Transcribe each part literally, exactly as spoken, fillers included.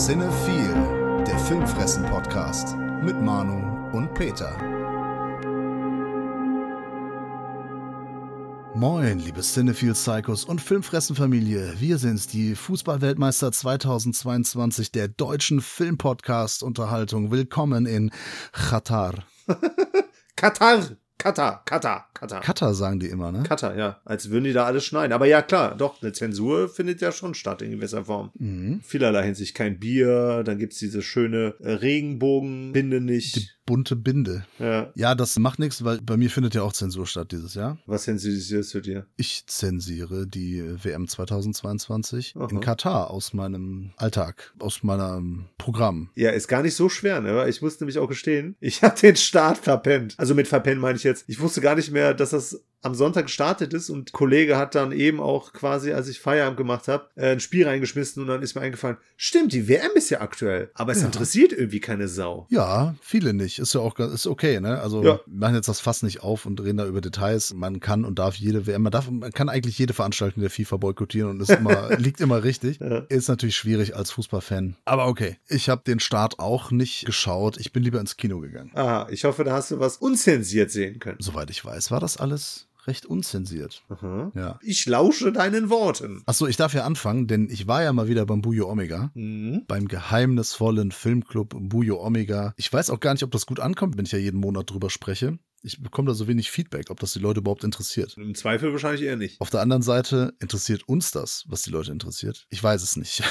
Cinephile, der Filmfressen-Podcast mit Manu und Peter. Moin, liebe Cinephile-Psychos und Filmfressen-Familie. Wir sind's, die Fußballweltmeister zweitausendzweiundzwanzig der deutschen Filmpodcast-Unterhaltung. Willkommen in Katar. Katar! Katar, Katar, Katar. Katar sagen die immer, ne? Katar, ja. Als würden die da alles schneiden. Aber ja, klar, doch, eine Zensur findet ja schon statt in gewisser Form. Mhm. Vielerlei Hinsicht. Kein Bier, dann gibt's diese schöne äh, Regenbogenbinde nicht. Die bunte Binde. Ja. Ja, das macht nichts, weil bei mir findet ja auch Zensur statt dieses Jahr. Was zensurierst du dir? Ich zensiere die W M zweitausendzweiundzwanzig Aha. in Katar aus meinem Alltag, aus meinem Programm. Ja, ist gar nicht so schwer, ne? Ich muss nämlich auch gestehen, ich habe den Start verpennt. Also mit verpennt meine ich jetzt, ich wusste gar nicht mehr, dass das am Sonntag gestartet ist und ein Kollege hat dann eben auch quasi, als ich Feierabend gemacht habe, ein Spiel reingeschmissen und dann ist mir eingefallen, stimmt, die W M ist ja aktuell, aber es Ja. interessiert irgendwie keine Sau. Ja, viele nicht. Ist ja auch ist okay, ne? Also Ja. wir machen jetzt das Fass nicht auf und reden da über Details. Man kann und darf jede W M, man darf, man kann eigentlich jede Veranstaltung der FIFA boykottieren und ist immer, liegt immer richtig. Ja. Ist natürlich schwierig als Fußballfan. Aber okay, ich habe den Start auch nicht geschaut. Ich bin lieber ins Kino gegangen. Aha, ich hoffe, da hast du was unzensiert sehen können. Soweit ich weiß, war das alles recht unzensiert. Aha. Ja. Ich lausche deinen Worten. Achso, ich darf ja anfangen, denn ich war ja mal wieder beim Bujo Omega. Mhm. Beim geheimnisvollen Filmclub Bujo Omega. Ich weiß auch gar nicht, ob das gut ankommt, wenn ich ja jeden Monat drüber spreche. Ich bekomme da so wenig Feedback, ob das die Leute überhaupt interessiert. Im Zweifel wahrscheinlich eher nicht. Auf der anderen Seite interessiert uns das, was die Leute interessiert. Ich weiß es nicht.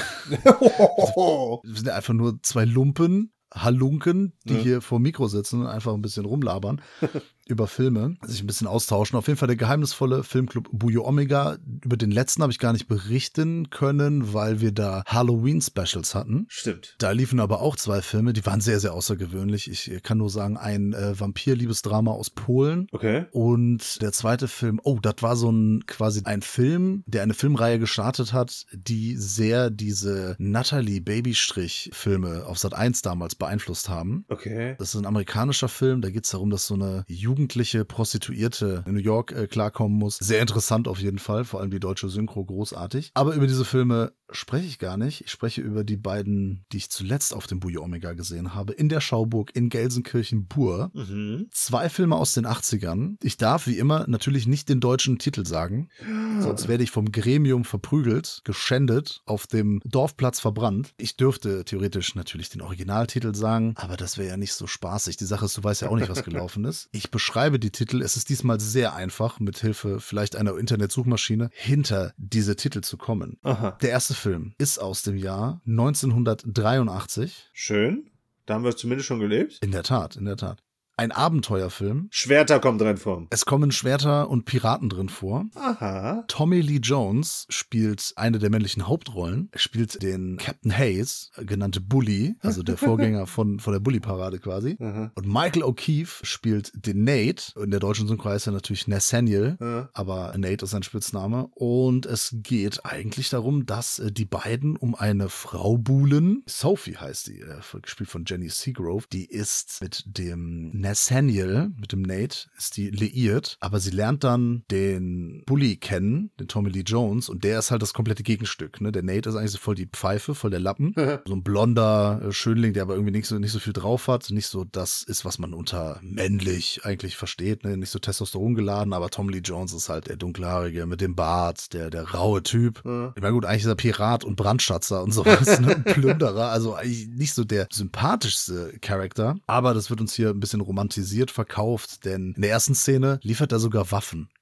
Wir sind ja einfach nur zwei Lumpen, Halunken, die Ja. hier vor dem Mikro sitzen und einfach ein bisschen rumlabern über Filme, sich ein bisschen austauschen. Auf jeden Fall der geheimnisvolle Filmclub Bujo Omega. Über den letzten habe ich gar nicht berichten können, weil wir da Halloween-Specials hatten. Stimmt. Da liefen aber auch zwei Filme, die waren sehr, sehr außergewöhnlich. Ich kann nur sagen, ein äh, Vampir-Liebesdrama aus Polen. Okay. Und der zweite Film, oh, das war so ein quasi ein Film, der eine Filmreihe gestartet hat, die sehr diese Natalie Babystrich-Filme auf Sat eins damals beeinflusst haben. Okay. Das ist ein amerikanischer Film, da geht es darum, dass so eine jugendliche Prostituierte in New York äh, klarkommen muss. Sehr interessant auf jeden Fall, vor allem die deutsche Synchro großartig. Aber über diese Filme spreche ich gar nicht. Ich spreche über die beiden, die ich zuletzt auf dem Bujo Omega gesehen habe, in der Schauburg in Gelsenkirchen-Bur. Mhm. Zwei Filme aus den achtzigern. Ich darf wie immer natürlich nicht den deutschen Titel sagen, sonst werde ich vom Gremium verprügelt, geschändet, auf dem Dorfplatz verbrannt. Ich dürfte theoretisch natürlich den Originaltitel sagen, aber das wäre ja nicht so spaßig. Die Sache ist, du weißt ja auch nicht, was gelaufen ist. Ich beschreibe die Titel. Es ist diesmal sehr einfach, mit Hilfe vielleicht einer Internetsuchmaschine hinter diese Titel zu kommen. Aha. Der erste Film ist aus dem Jahr neunzehnhundertdreiundachtzig. Schön. Da haben wir zumindest schon gelebt. In der Tat, in der Tat. Ein Abenteuerfilm. Schwerter kommt drin vor. Es kommen Schwerter und Piraten drin vor. Aha. Tommy Lee Jones spielt eine der männlichen Hauptrollen. Er spielt den Captain Hayes, genannte Bully, also der Vorgänger von, von der Bully-Parade quasi. Aha. Und Michael O'Keefe spielt den Nate. In der deutschen Synchro heißt er natürlich Nathaniel, Ja. aber Nate ist sein Spitzname. Und es geht eigentlich darum, dass äh, die beiden um eine Frau buhlen. Sophie heißt die, äh, gespielt von Jenny Seagrove. Die ist mit dem Nathaniel, mit dem Nate, ist die liiert, aber sie lernt dann den Bully kennen, den Tommy Lee Jones, und der ist halt das komplette Gegenstück. Ne? Der Nate ist eigentlich so voll die Pfeife, voll der Lappen. So ein blonder äh, Schönling, der aber irgendwie nicht so, nicht so viel drauf hat. Nicht so das ist, was man unter männlich eigentlich versteht. Ne? Nicht so Testosteron geladen, aber Tommy Lee Jones ist halt der dunkelhaarige mit dem Bart, der, der raue Typ. Ja. Ich meine, gut, eigentlich ist er Pirat und Brandschatzer und sowas, ne? Plünderer. Also eigentlich nicht so der sympathischste Charakter, aber das wird uns hier ein bisschen romantisiert verkauft, denn in der ersten Szene liefert er sogar Waffen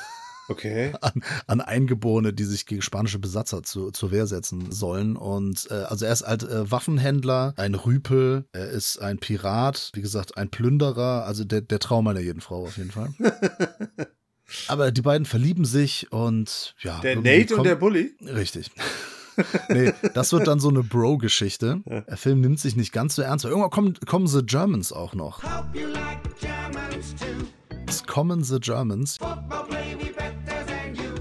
Okay. an, an Eingeborene, die sich gegen spanische Besatzer zu, zur Wehr setzen sollen. Und äh, also er ist halt äh, Waffenhändler, ein Rüpel, er ist ein Pirat, wie gesagt, ein Plünderer, also der, der Traum einer jeden Frau auf jeden Fall. Aber die beiden verlieben sich und ja. Der irgendwie Nate und kommt- der Bully? Richtig. Nee, das wird dann so eine Bro-Geschichte. Der Film nimmt sich nicht ganz so ernst, weil irgendwann kommen, kommen The Germans auch noch. Hope you like Germans too. Es kommen The Germans. Football play we better than you.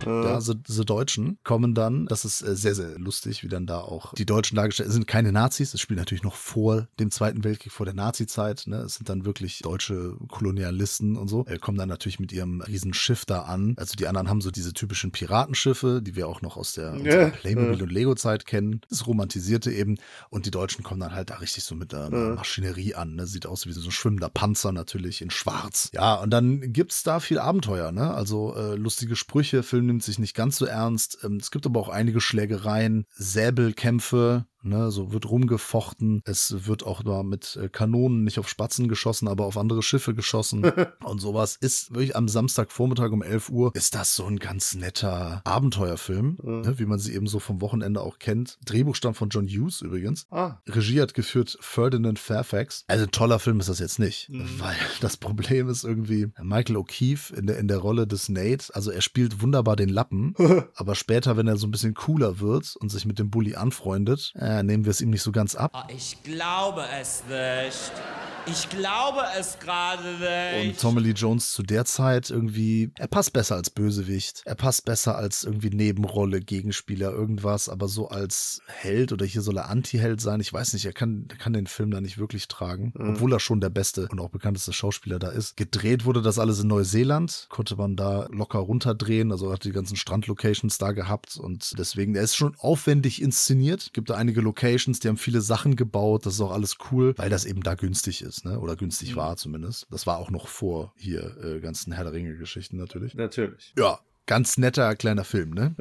Äh. Ja, so, so Deutschen kommen dann, das ist äh, sehr, sehr lustig, wie dann da auch die Deutschen dargestellt sind. Keine Nazis, es spielt natürlich noch vor dem Zweiten Weltkrieg, vor der Nazi-Zeit. Ne? Es sind dann wirklich deutsche Kolonialisten und so. Äh, kommen dann natürlich mit ihrem riesen Schiff da an. Also die anderen haben so diese typischen Piratenschiffe, die wir auch noch aus der Ja. Playmobil- Ja. und Lego-Zeit kennen. Das Romantisierte eben. Und die Deutschen kommen dann halt da richtig so mit einer Ja. Maschinerie an. Ne? Sieht aus wie so ein schwimmender Panzer natürlich in schwarz. Ja, und dann gibt's da viel Abenteuer. Ne? Also äh, lustige Sprüche. Film nimmt sich nicht ganz so ernst. Ähm, es gibt aber auch einige Schlägereien, Säbelkämpfe. Ne, so wird rumgefochten. Es wird auch da mit äh, Kanonen nicht auf Spatzen geschossen, aber auf andere Schiffe geschossen und sowas. Ist wirklich am Samstagvormittag um elf Uhr, ist das so ein ganz netter Abenteuerfilm, Mhm. ne, wie man sie eben so vom Wochenende auch kennt. Drehbuch stammt von John Hughes übrigens. Ah. Regie hat geführt Ferdinand Fairfax. Also ein toller Film ist das jetzt nicht, Mhm. weil das Problem ist irgendwie Michael O'Keefe in der, in der Rolle des Nate. Also er spielt wunderbar den Lappen, aber später, wenn er so ein bisschen cooler wird und sich mit dem Bully anfreundet, äh, nehmen wir es ihm nicht so ganz ab. Ah, ich glaube es nicht. Ich glaube es gerade Und nicht. Tommy Lee Jones zu der Zeit irgendwie, er passt besser als Bösewicht. Er passt besser als irgendwie Nebenrolle, Gegenspieler, irgendwas, aber so als Held oder hier soll er Anti-Held sein. Ich weiß nicht, er kann, er kann den Film da nicht wirklich tragen, Mhm. obwohl er schon der beste und auch bekannteste Schauspieler da ist. Gedreht wurde das alles in Neuseeland, konnte man da locker runterdrehen, also hat die ganzen Strandlocations da gehabt und deswegen, er ist schon aufwendig inszeniert. Gibt da einige Locations, die haben viele Sachen gebaut, das ist auch alles cool, weil das eben da günstig ist. Ne? Oder günstig Mhm. war zumindest. Das war auch noch vor hier äh, ganzen Herr der Ringe-Geschichten natürlich. Natürlich. Ja, ganz netter kleiner Film, ne?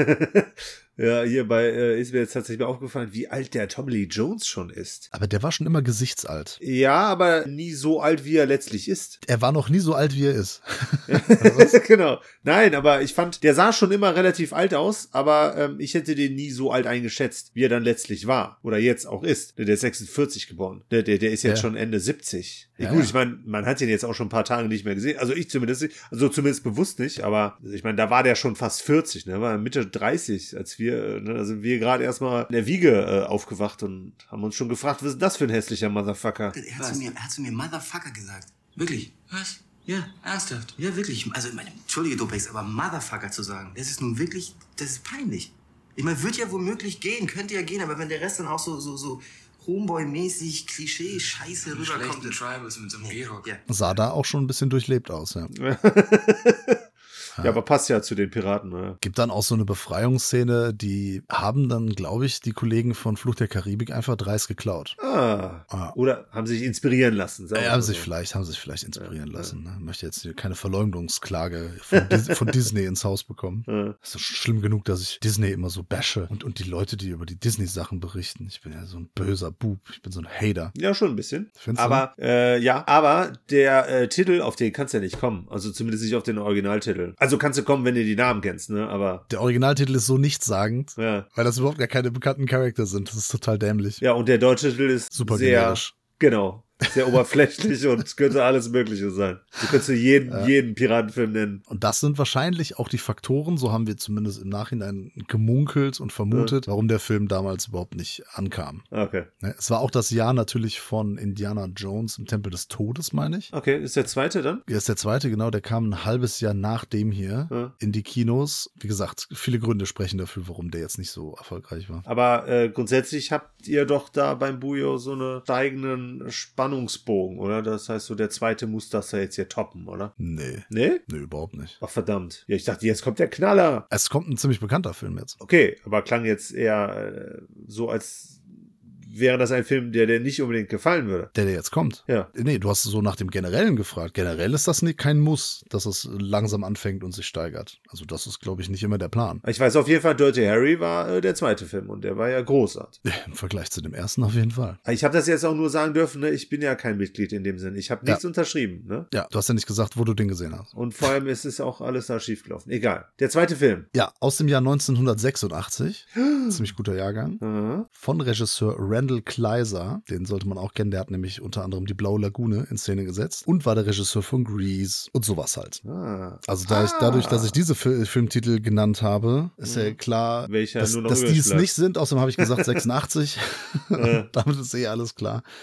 Ja, hier bei äh, ist mir jetzt tatsächlich mal aufgefallen, wie alt der Tommy Lee Jones schon ist. Aber der war schon immer gesichtsalt. Ja, aber nie so alt, wie er letztlich ist. Er war noch nie so alt, wie er ist. Genau. Nein, aber ich fand, der sah schon immer relativ alt aus, aber ähm, ich hätte den nie so alt eingeschätzt, wie er dann letztlich war. Oder jetzt auch ist. Der ist sechsundvierzig geboren. Der, der, der ist jetzt Ja. schon Ende siebzig. Ja, Ja, gut, ja. ich meine, man hat den jetzt auch schon ein paar Tage nicht mehr gesehen. Also ich zumindest nicht. Also zumindest bewusst nicht. Aber ich meine, da war der schon fast vierzig. Ne? War Mitte dreißig, als wir, äh, ne? Da sind wir gerade erstmal in der Wiege äh, aufgewacht und haben uns schon gefragt, was ist das für ein hässlicher Motherfucker? Er hat, zu mir, er hat zu mir Motherfucker gesagt. Wirklich. Was? Ja, ernsthaft. Ja, wirklich. Also, ich meine, entschuldige, Dopex, aber Motherfucker zu sagen, das ist nun wirklich, das ist peinlich. Ich meine, wird ja womöglich gehen, könnte ja gehen, aber wenn der Rest dann auch so, so, so Homeboy-mäßig, Klischee-Scheiße rüberkommt. Schlechten Tribals mit so einem Gehrock. Ja. Sah da auch schon ein bisschen durchlebt aus, ja. Ja, aber passt ja zu den Piraten. Ne? Gibt dann auch so eine Befreiungsszene, die haben dann, glaube ich, die Kollegen von Fluch der Karibik einfach dreist geklaut. Ah. Ah. Oder haben sich inspirieren lassen. sagen wir Ja, haben mal sich so. vielleicht, haben sich vielleicht inspirieren Ja, lassen. Ne? Möchte jetzt hier keine Verleumdungsklage von, Dis von Disney ins Haus bekommen. Ja. Ist doch schlimm genug, dass ich Disney immer so bashe und, und die Leute, die über die Disney-Sachen berichten. Ich bin ja so ein böser Bub. Ich bin so ein Hater. Ja, schon ein bisschen. Findest du? Aber, äh, ja, aber der äh, Titel, auf den kannst du ja nicht kommen. Also zumindest nicht auf den Originaltitel. Also kannst du kommen, wenn du die Namen kennst, ne? Aber, Der Originaltitel ist so nichtssagend, ja. weil das überhaupt gar keine bekannten Charakter sind. Das ist total dämlich. Ja, und der deutsche Titel ist Super sehr, generisch. genau, sehr oberflächlich und es könnte alles Mögliche sein. Du könntest jeden, jeden Piratenfilm nennen. Und das sind wahrscheinlich auch die Faktoren, so haben wir zumindest im Nachhinein gemunkelt und vermutet, warum der Film damals überhaupt nicht ankam. Okay. Ne, Es war auch das Jahr natürlich von Indiana Jones im Tempel des Todes, meine ich. Okay, ist der zweite dann? Er ist der zweite, genau, der kam ein halbes Jahr nach dem hier Ja. in die Kinos. Wie gesagt, viele Gründe sprechen dafür, warum der jetzt nicht so erfolgreich war. Aber äh, grundsätzlich habt ihr doch da beim Bujo so einen steigenden Spannungsbogen, oder? Das heißt, so der zweite muss das ja jetzt hier toppen, oder? Nee, Nee? nee, überhaupt nicht. Ach, verdammt. Ja, ich dachte, jetzt kommt der Knaller. Es kommt ein ziemlich bekannter Film jetzt. Okay, aber klang jetzt eher äh, so, als wäre das ein Film, der dir nicht unbedingt gefallen würde. Der, der jetzt kommt. Ja. Nee, du hast so nach dem Generellen gefragt. Generell ist das nicht kein Muss, dass es langsam anfängt und sich steigert. Also das ist, glaube ich, nicht immer der Plan. Ich weiß auf jeden Fall, Dirty Harry war äh, der zweite Film und der war ja großartig. Im Vergleich zu dem ersten auf jeden Fall. Ich habe das jetzt auch nur sagen dürfen, ne? Ich bin ja kein Mitglied in dem Sinn. Ich habe nichts Ja. unterschrieben, ne? Ja, du hast ja nicht gesagt, wo du den gesehen hast. Und vor allem ist es auch alles da schiefgelaufen. Egal. Der zweite Film. Ja, aus dem Jahr neunzehnhundertsechsundachtzig. Ziemlich guter Jahrgang. Mhm. Von Regisseur Randall Kleiser. Den sollte man auch kennen. Der hat nämlich unter anderem die Blaue Lagune in Szene gesetzt. Und war der Regisseur von Grease und sowas halt. Ah. Also da ich, dadurch, dass ich diese Fil Filmtitel genannt habe, ist ja klar, Welcher dass, nur noch dass die übrig es bleibt. nicht sind. Außerdem habe ich gesagt sechsundachtzig. Äh. Damit ist eh alles klar.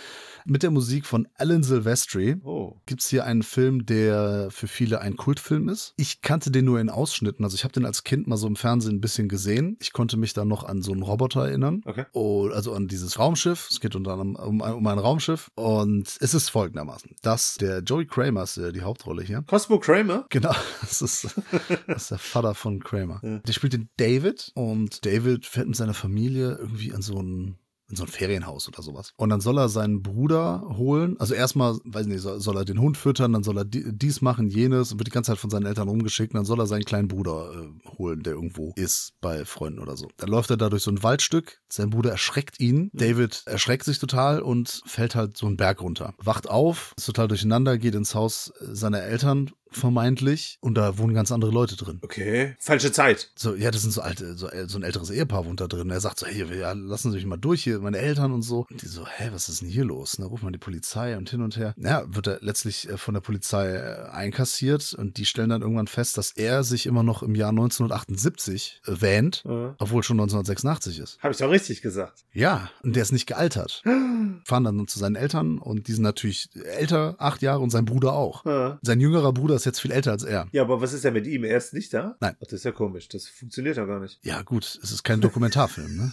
Mit der Musik von Alan Silvestri Oh. gibt es hier einen Film, der für viele ein Kultfilm ist. Ich kannte den nur in Ausschnitten. Also ich habe den als Kind mal so im Fernsehen ein bisschen gesehen. Ich konnte mich da noch an so einen Roboter erinnern. Okay. Oh, also an dieses Raumschiff. Es geht unter anderem um, ein- um ein Raumschiff. Und es ist folgendermaßen. Das, der Joey Kramer ist äh, die Hauptrolle hier. Cosmo Kramer? Genau, das ist, das ist der Vater von Kramer. Der spielt den David und David fährt mit seiner Familie irgendwie an so ein in so ein Ferienhaus oder sowas. Und dann soll er seinen Bruder holen. Also erstmal, weiß nicht, soll, soll er den Hund füttern, dann soll er di- dies machen, jenes und wird die ganze Zeit von seinen Eltern rumgeschickt. Und dann soll er seinen kleinen Bruder äh, holen, der irgendwo ist bei Freunden oder so. Dann läuft er da durch so ein Waldstück. Sein Bruder erschreckt ihn. David erschreckt sich total und fällt halt so einen Berg runter. Wacht auf, ist total durcheinander, geht ins Haus seiner Eltern vermeintlich und da wohnen ganz andere Leute drin. Okay. Falsche Zeit. So, ja, das sind so alte, so, so ein älteres Ehepaar wohnt da drin. Er sagt so, hey, ja, lassen Sie mich mal durch hier, meine Eltern und so. Und die so, hä, was ist denn hier los? Und dann ruft man die Polizei und hin und her. Ja, wird er letztlich äh, von der Polizei äh, einkassiert und die stellen dann irgendwann fest, dass er sich immer noch im Jahr neunzehnhundertachtundsiebzig äh, wähnt, Ja. obwohl schon neunzehnhundertsechsundachtzig ist. Habe ich doch richtig gesagt. Ja, und der ist nicht gealtert. Fahren dann zu seinen Eltern und die sind natürlich älter, acht Jahre und sein Bruder auch. Ja. Sein jüngerer Bruder ist jetzt viel älter als er. Ja, aber was ist denn mit ihm? Er ist nicht da? Nein. Ach, das ist ja komisch. Das funktioniert ja gar nicht. Ja, gut, es ist kein Dokumentarfilm, ne?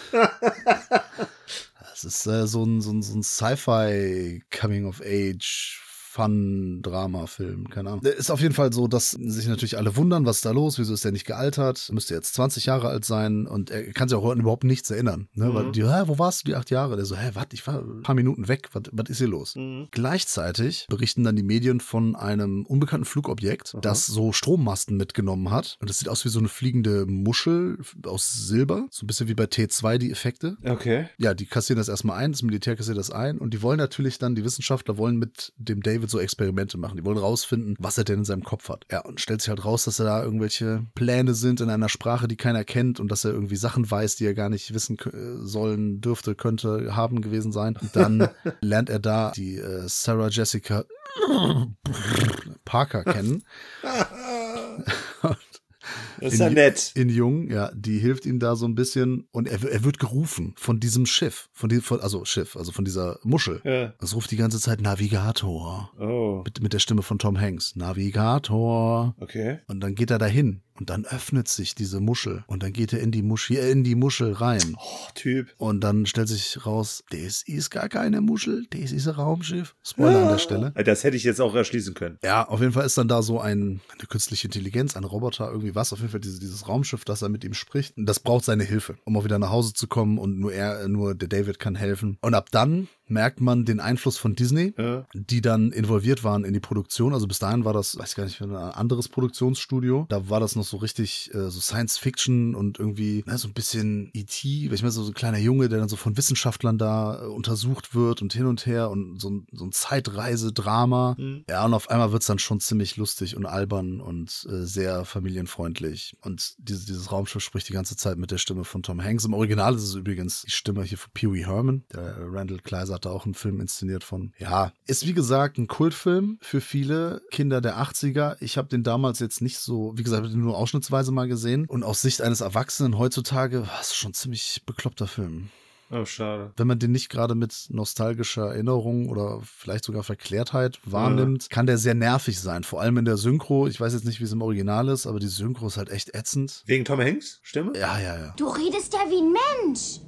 Es ist äh, so ein, so ein, so ein Sci-Fi Coming-of-Age Fun-Drama-Film, keine Ahnung. Ist auf jeden Fall so, dass sich natürlich alle wundern, was ist da los, wieso ist der nicht gealtert, müsste jetzt zwanzig Jahre alt sein und er kann sich auch an überhaupt nichts erinnern. Ne? Mhm. Weil die, hä, wo warst du die acht Jahre? Der so, hä, warte, ich war ein paar Minuten weg, was, was ist hier los? Mhm. Gleichzeitig berichten dann die Medien von einem unbekannten Flugobjekt, Aha. das so Strommasten mitgenommen hat und das sieht aus wie so eine fliegende Muschel aus Silber, so ein bisschen wie bei T zwei die Effekte. Okay. Ja, die kassieren das erstmal ein, das Militär kassiert das ein und die wollen natürlich dann, die Wissenschaftler wollen mit dem David so Experimente machen. Die wollen rausfinden, was er denn in seinem Kopf hat. Ja, und stellt sich halt raus, dass er da irgendwelche Pläne sind in einer Sprache, die keiner kennt und dass er irgendwie Sachen weiß, die er gar nicht wissen k- sollen, dürfte, könnte, haben gewesen sein. Und dann lernt er da die äh, Sarah Jessica Parker kennen. Das ist ja nett. In Jung, ja, die hilft ihm da so ein bisschen und er, er wird gerufen von diesem Schiff, von die, von, also Schiff, also von dieser Muschel. Ja. Es ruft die ganze Zeit Navigator. Oh. Mit, mit der Stimme von Tom Hanks. Navigator. Okay. Und dann geht er dahin und dann öffnet sich diese Muschel und dann geht er in die Muschel, in die Muschel rein. Oh, Typ. Und dann stellt sich raus, das ist gar keine Muschel, das ist ein Raumschiff. Spoiler an der Stelle. Das hätte ich jetzt auch erschließen können. Ja, auf jeden Fall ist dann da so ein, eine künstliche Intelligenz, ein Roboter, irgendwie was. Auf jeden Fall diese, dieses Raumschiff, das er mit ihm spricht. Und das braucht seine Hilfe, um auch wieder nach Hause zu kommen. Und nur er, nur der David kann helfen. Und ab dann merkt man den Einfluss von Disney, Ja. die dann involviert waren in die Produktion. Also bis dahin war das, weiß ich gar nicht, ein anderes Produktionsstudio. Da war das noch so richtig äh, so Science-Fiction und irgendwie ne, so ein bisschen E T, ich meine, so, so ein kleiner Junge, der dann so von Wissenschaftlern da äh, untersucht wird und hin und her und so ein, so ein Zeitreise-Drama. Mhm. Ja, und auf einmal wird's dann schon ziemlich lustig und albern und äh, sehr familienfreundlich. Und diese, dieses Raumschiff spricht die ganze Zeit mit der Stimme von Tom Hanks. Im Original ist es übrigens die Stimme hier von Pee Wee Herman. Der Randall Kleiser hat da auch einen Film inszeniert von. Ja, ist wie gesagt ein Kultfilm für viele Kinder der achtziger. Ich habe den damals jetzt nicht so, wie gesagt, den nur ausschnittsweise mal gesehen. Und aus Sicht eines Erwachsenen heutzutage war es schon ein ziemlich bekloppter Film. Oh, schade. Wenn man den nicht gerade mit nostalgischer Erinnerung oder vielleicht sogar Verklärtheit wahrnimmt, Ja. kann der sehr nervig sein. Vor allem in der Synchro. Ich weiß jetzt nicht, wie es im Original ist, aber die Synchro ist halt echt ätzend. Wegen Tom Hanks? Stimme? Ja, ja, ja. Du redest ja wie ein Mensch.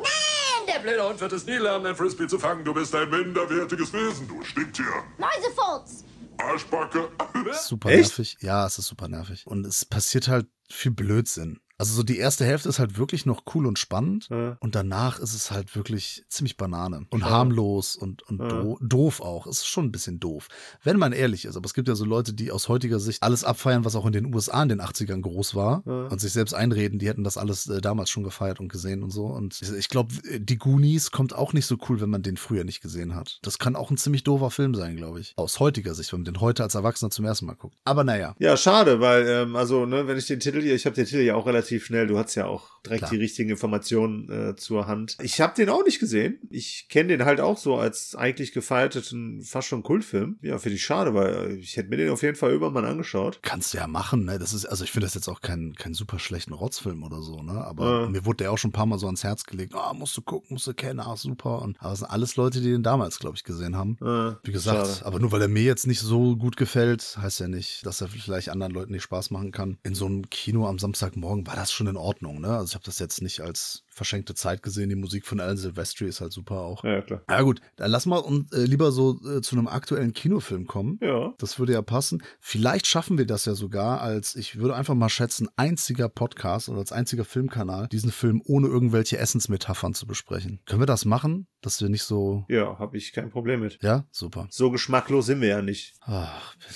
Der blöde Hund wird es nie lernen, ein Frisbee zu fangen. Du bist ein minderwertiges Wesen, du Stinktier. Mäusefurz. Arschbacke. Super Echt? nervig. Ja, es ist super nervig. Und es passiert halt viel Blödsinn. Also so die erste Hälfte ist halt wirklich noch cool und spannend Ja. und danach ist es halt wirklich ziemlich Banane und Ja. harmlos und, und Ja. do doof auch. Es ist schon ein bisschen doof, wenn man ehrlich ist. Aber es gibt ja so Leute, die aus heutiger Sicht alles abfeiern, was auch in den U S A in den achtzigern groß war Ja. und sich selbst einreden, die hätten das alles äh, damals schon gefeiert und gesehen und so. Und ich, ich glaube, die Goonies kommt auch nicht so cool, wenn man den früher nicht gesehen hat. Das kann auch ein ziemlich doofer Film sein, glaube ich. Aus heutiger Sicht, wenn man den heute als Erwachsener zum ersten Mal guckt. Aber naja. Ja, schade, weil, ähm, also, ne, wenn ich den Titel hier, ich habe den Titel ja auch relativ schnell, du hast ja auch direkt Klar. die richtigen Informationen äh, zur Hand. Ich habe den auch nicht gesehen. Ich kenne den halt auch so als eigentlich gefeierten, fast schon Kultfilm. Ja, finde ich schade, weil ich hätte mir den auf jeden Fall irgendwann mal angeschaut. Kannst du ja machen, ne? Das ist, also ich finde das jetzt auch kein, kein super schlechten Rotzfilm oder so, ne? Aber Ja. mir wurde der auch schon ein paar Mal so ans Herz gelegt. Ah, musst du gucken, musst du kennen, ah, super. Und, aber das sind alles Leute, die den damals, glaube ich, gesehen haben. Äh, Wie gesagt, schade. aber nur weil er mir jetzt nicht so gut gefällt, heißt ja nicht, dass er vielleicht anderen Leuten nicht Spaß machen kann. In so einem Kino am Samstagmorgen war das schon in Ordnung, ne? Also ich habe das jetzt nicht als verschenkte Zeit gesehen. Die Musik von Alan Silvestri ist halt super auch. Ja, klar. Ja gut, dann lass mal und äh, lieber so äh, zu einem aktuellen Kinofilm kommen. Ja. Das würde ja passen. Vielleicht schaffen wir das ja sogar als, ich würde einfach mal schätzen, einziger Podcast oder als einziger Filmkanal, diesen Film ohne irgendwelche Essensmetaphern zu besprechen. Können wir das machen? Dass wir nicht so... Ja, habe ich kein Problem mit. Ja, super. So geschmacklos sind wir ja nicht. Ach, bitte.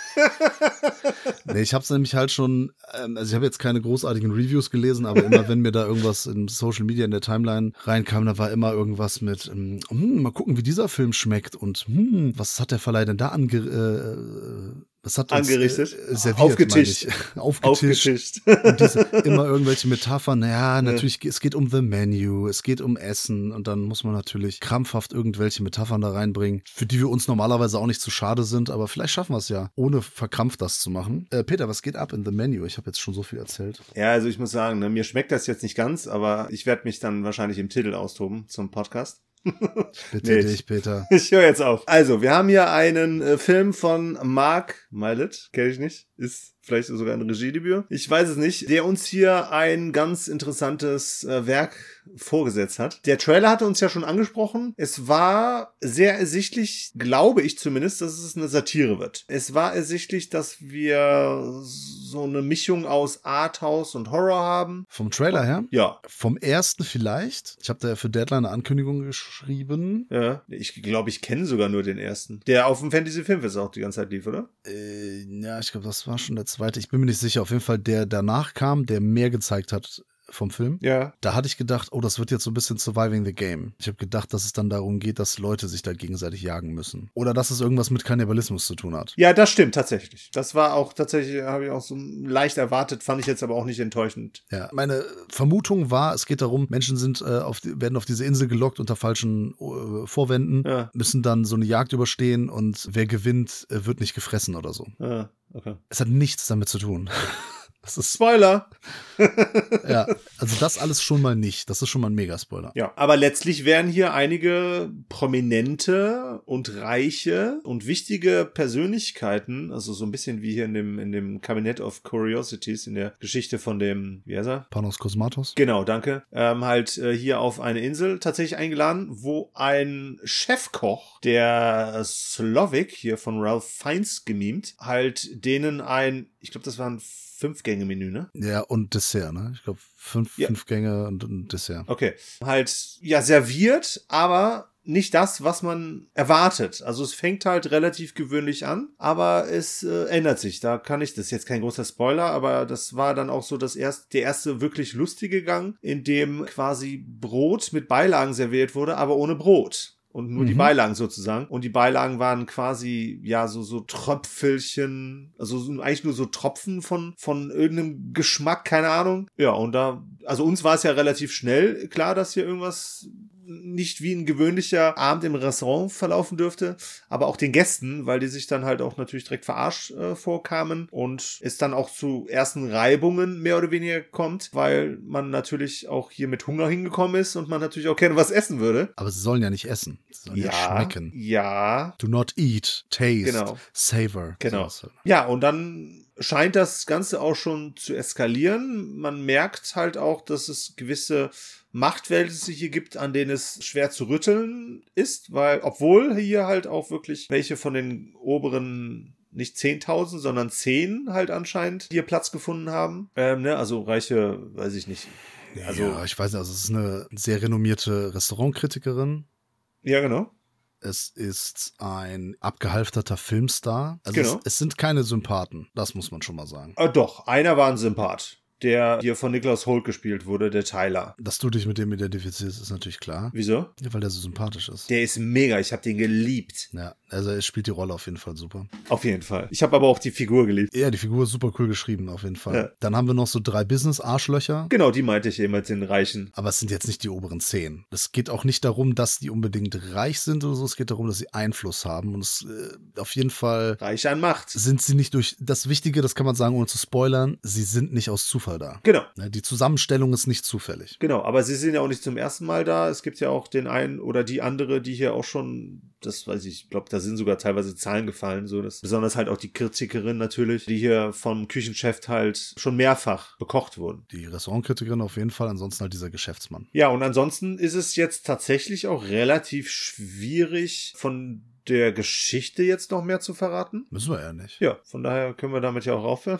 Nee, ich habe es nämlich halt schon, ähm, also ich habe jetzt keine großartigen Reviews gelesen, aber immer wenn mir da irgendwas in Social Media in der Timeline reinkam, da war immer irgendwas mit, ähm, hm, mal gucken, wie dieser Film schmeckt und hm, was hat der Verleih denn da ange... Äh, was hat uns, Angerichtet? Äh, serviert, Aufgetischt. meine ich. Aufgetischt. Aufgetischt. Und diese, immer irgendwelche Metaphern, naja, natürlich, es geht um The Menu, es geht um Essen und dann muss man natürlich krampfhaft irgendwelche Metaphern da reinbringen, für die wir uns normalerweise auch nicht zu schade sind, aber vielleicht schaffen wir es ja, ohne verkrampft das zu machen. Äh, Peter, was geht ab in The Menu? Ich habe jetzt schon so viel erzählt. Ja, also ich muss sagen, ne, mir schmeckt das jetzt nicht ganz, aber ich werde mich dann wahrscheinlich im Titel austoben zum Podcast. Bitte Nee, dich, Peter. Ich höre jetzt auf. Also, wir haben hier einen äh, Film von Mark Mylett, kenne ich nicht, ist vielleicht sogar ein Regiedebüt, ich weiß es nicht, der uns hier ein ganz interessantes äh, Werk vorgesetzt hat. Der Trailer hatte uns ja schon angesprochen. Es war sehr ersichtlich, glaube ich zumindest, dass es eine Satire wird. Es war ersichtlich, dass wir so eine Mischung aus Arthouse und Horror haben. Vom Trailer her? Ja. Vom ersten vielleicht. Ich habe da ja für Deadline eine Ankündigung geschrieben. Ja, ich glaube, ich kenne sogar nur den ersten. Der auf dem Fantasy-Filmfest auch die ganze Zeit lief, oder? Äh, ja, ich glaube, das war schon der zweite. Ich bin mir nicht sicher. Auf jeden Fall der danach kam, der mehr gezeigt hat vom Film. Ja. Da hatte ich gedacht, oh, das wird jetzt so ein bisschen Surviving the Game. Ich habe gedacht, dass es dann darum geht, dass Leute sich da gegenseitig jagen müssen. Oder dass es irgendwas mit Kannibalismus zu tun hat. Ja, das stimmt tatsächlich. Das war auch tatsächlich, habe ich auch so leicht erwartet, fand ich jetzt aber auch nicht enttäuschend. Ja, meine Vermutung war, es geht darum, Menschen sind äh, auf die, werden auf diese Insel gelockt unter falschen äh, Vorwänden, Ja. müssen dann so eine Jagd überstehen und wer gewinnt, äh, wird nicht gefressen oder so. Ah, okay. Es hat nichts damit zu tun. Das ist, Spoiler! ja, also das alles schon mal nicht. Das ist schon mal ein Megaspoiler. Ja, aber letztlich werden hier einige prominente und reiche und wichtige Persönlichkeiten, also so ein bisschen wie hier in dem, in dem Cabinet of Curiosities, in der Geschichte von dem, wie heißt er? Panos Kosmatos. Genau, danke. Ähm, halt äh, hier auf eine Insel tatsächlich eingeladen, wo ein Chefkoch, der Slovak, hier von Ralph Fiennes gemimt, halt denen ein, ich glaube, das war ein Fünf-Gänge-Menü, ne? Ja, und Dessert, ne? Ich glaube, fünf, Ja. fünf Gänge und ein Dessert. Okay. Halt, ja, serviert, aber nicht das, was man erwartet. Also es fängt halt relativ gewöhnlich an, aber es äh, ändert sich. Da kann ich, das ist jetzt kein großer Spoiler, aber das war dann auch so das erste, der erste wirklich lustige Gang, in dem quasi Brot mit Beilagen serviert wurde, aber ohne Brot. Und nur Mhm. die Beilagen sozusagen. Und die Beilagen waren quasi, ja, so, so Tröpfelchen, also so, eigentlich nur so Tropfen von, von irgendeinem Geschmack, keine Ahnung. Ja, und da, also uns war es ja relativ schnell klar, dass hier irgendwas nicht wie ein gewöhnlicher Abend im Restaurant verlaufen dürfte, aber auch den Gästen, weil die sich dann halt auch natürlich direkt verarscht äh, vorkamen und es dann auch zu ersten Reibungen mehr oder weniger kommt, weil man natürlich auch hier mit Hunger hingekommen ist und man natürlich auch gerne was essen würde. Aber sie sollen ja nicht essen. Sie sollen ja, schmecken. Ja, Do not eat, taste, Genau. savor. Genau. Sowas halt. Ja, und dann scheint das Ganze auch schon zu eskalieren. Man merkt halt auch, dass es gewisse Machtverhältnisse hier gibt, an denen es schwer zu rütteln ist, weil, obwohl hier halt auch wirklich welche von den oberen nicht zehntausend, sondern zehn halt anscheinend hier Platz gefunden haben. Ähm, ne? Also reiche, weiß ich nicht. Also, ja, ich weiß nicht, also es ist eine sehr renommierte Restaurantkritikerin. ja, genau. Es ist ein abgehalfterter Filmstar. Also Genau. es, es sind keine Sympathen, das muss man schon mal sagen. Ah, doch, einer war ein Sympath. der hier von Nicholas Hoult gespielt wurde, der Tyler. Dass du dich mit dem identifizierst, ist natürlich klar. Wieso? Ja, weil der so sympathisch ist. Der ist mega, ich habe den geliebt. Ja, also er spielt die Rolle auf jeden Fall super. Auf jeden Fall. Ich habe aber auch die Figur geliebt. Ja, die Figur ist super cool geschrieben, auf jeden Fall. Ja. Dann haben wir noch so drei Business-Arschlöcher. Genau, die meinte ich eben als den Reichen. Aber es sind jetzt nicht die oberen zehn. Es geht auch nicht darum, dass die unbedingt reich sind oder so. Es geht darum, dass sie Einfluss haben. Und es äh, auf jeden Fall Reich an Macht. sind sie nicht durch. Das Wichtige, das kann man sagen, ohne zu spoilern, sie sind nicht aus Zufall da. Genau. Ne, die Zusammenstellung ist nicht zufällig. Genau, aber sie sind ja auch nicht zum ersten Mal da. Es gibt ja auch den einen oder die andere, die hier auch schon, das weiß ich, ich glaube, da sind sogar teilweise Zahlen gefallen. So, dass besonders halt auch die Kritikerin natürlich, die hier vom Küchenchef halt schon mehrfach bekocht wurden. Die Restaurantkritikerin auf jeden Fall, ansonsten halt dieser Geschäftsmann. Ja, und ansonsten ist es jetzt tatsächlich auch relativ schwierig, von der Geschichte jetzt noch mehr zu verraten. Müssen wir ja nicht. Ja, von daher können wir damit ja auch aufhören.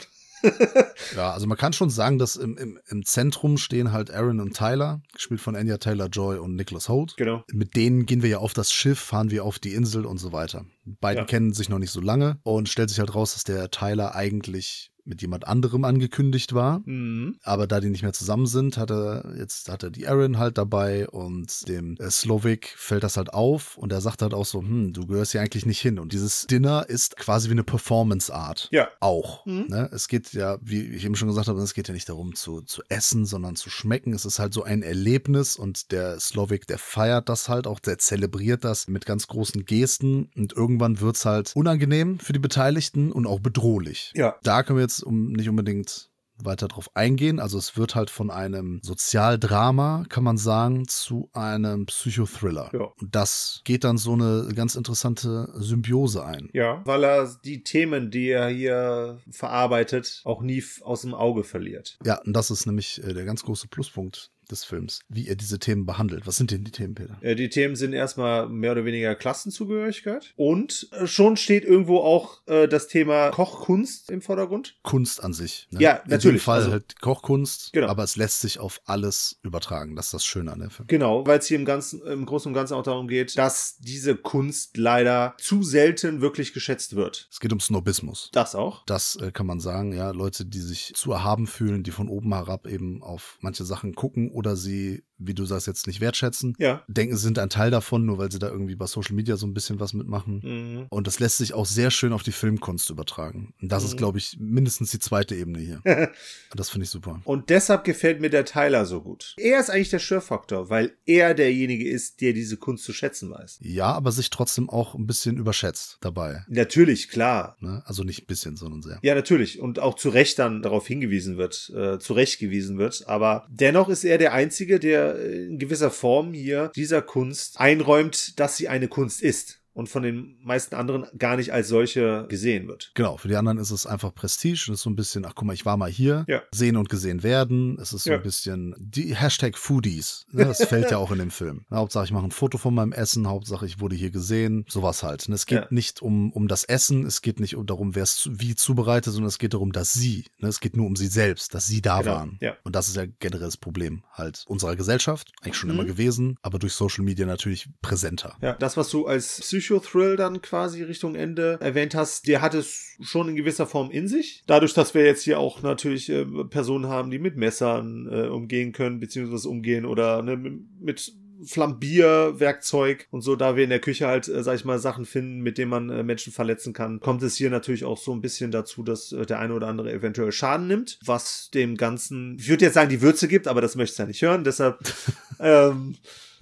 Ja, also man kann schon sagen, dass im, im, im Zentrum stehen halt Aaron und Tyler, gespielt von Anya Taylor-Joy und Nicholas Hoult. Genau. Mit denen gehen wir ja auf das Schiff, fahren wir auf die Insel und so weiter. Beiden Ja. kennen sich noch nicht so lange und stellt sich halt raus, dass der Tyler eigentlich mit jemand anderem angekündigt war. Mhm. Aber da die nicht mehr zusammen sind, hat er jetzt hat er die Aaron halt dabei und dem äh, Slovak fällt das halt auf und er sagt halt auch so, hm, du gehörst hier eigentlich nicht hin. Und dieses Dinner ist quasi wie eine Performance-Art. Ja. Auch. Mhm. Ne? Es geht ja, wie ich eben schon gesagt habe, es geht ja nicht darum zu, zu essen, sondern zu schmecken. Es ist halt so ein Erlebnis und der Slovak, der feiert das halt auch, der zelebriert das mit ganz großen Gesten und irgendwann wird es halt unangenehm für die Beteiligten und auch bedrohlich. Ja. Da können wir jetzt um nicht unbedingt weiter drauf eingehen. Also es wird halt von einem Sozialdrama, kann man sagen, zu einem Psychothriller. Ja. Und das geht dann so eine ganz interessante Symbiose ein. Ja, weil er die Themen, die er hier verarbeitet, auch nie f- aus dem Auge verliert. Ja, und das ist nämlich äh, der ganz große Pluspunkt des Films, wie er diese Themen behandelt. Was sind denn die Themen, Peter? Äh, Die Themen sind erstmal mehr oder weniger Klassenzugehörigkeit. Und äh, schon steht irgendwo auch äh, das Thema Kochkunst im Vordergrund. Kunst an sich. Ne? Ja, In dem natürlich. Fall Also- halt Kochkunst, Genau. aber es lässt sich auf alles übertragen. Das ist das Schöne an dem Film. Genau, weil es hier im, Ganzen, im Großen und Ganzen auch darum geht, dass diese Kunst leider zu selten wirklich geschätzt wird. Es geht um Snobismus. Das auch. Das äh, kann man sagen, ja, Leute, die sich zu erhaben fühlen, die von oben herab eben auf manche Sachen gucken oder sie, wie du sagst, jetzt nicht wertschätzen, Ja. denken, sie sind ein Teil davon, nur weil sie da irgendwie bei Social Media so ein bisschen was mitmachen. Mhm. Und das lässt sich auch sehr schön auf die Filmkunst übertragen. Und das Mhm. ist, glaube ich, mindestens die zweite Ebene hier. Und das finde ich super. Und deshalb gefällt mir der Tyler so gut. Er ist eigentlich der Störfaktor, weil er derjenige ist, der diese Kunst zu schätzen weiß. Ja, aber sich trotzdem auch ein bisschen überschätzt dabei. Natürlich, klar. Ne? Also nicht ein bisschen, sondern sehr. Ja, natürlich. Und auch zu Recht dann darauf hingewiesen wird, äh, zurechtgewiesen wird. Aber dennoch ist er der Einzige, der in gewisser Form hier dieser Kunst einräumt, dass sie eine Kunst ist. Und von den meisten anderen gar nicht als solche gesehen wird. Genau, für die anderen ist es einfach Prestige und ist so ein bisschen, ach guck mal, ich war mal hier, Ja. sehen und gesehen werden. Es ist so Ja. ein bisschen die Hashtag Foodies. Ne? Das fällt ja auch in dem Film. Na, Hauptsache, ich mache ein Foto von meinem Essen, Hauptsache, ich wurde hier gesehen. Sowas halt. Und es geht Ja. nicht um, um das Essen, es geht nicht um darum, wer es zu- wie zubereitet, sondern es geht darum, dass sie, ne? Es geht nur um sie selbst, dass sie da Genau, waren. ja. Und das ist ja generell das Problem halt unserer Gesellschaft, eigentlich schon Mhm. immer gewesen, aber durch Social Media natürlich präsenter. Ja, das, was du als Psychothrill dann quasi Richtung Ende erwähnt hast, der hat es schon in gewisser Form in sich. Dadurch, dass wir jetzt hier auch natürlich äh, Personen haben, die mit Messern äh, umgehen können, beziehungsweise umgehen oder ne, mit Flambierwerkzeug und so, da wir in der Küche halt, äh, sag ich mal, Sachen finden, mit denen man äh, Menschen verletzen kann, kommt es hier natürlich auch so ein bisschen dazu, dass äh, der eine oder andere eventuell Schaden nimmt, was dem Ganzen, ich würde jetzt sagen, die Würze gibt, aber das möchte ich ja nicht hören, deshalb ähm,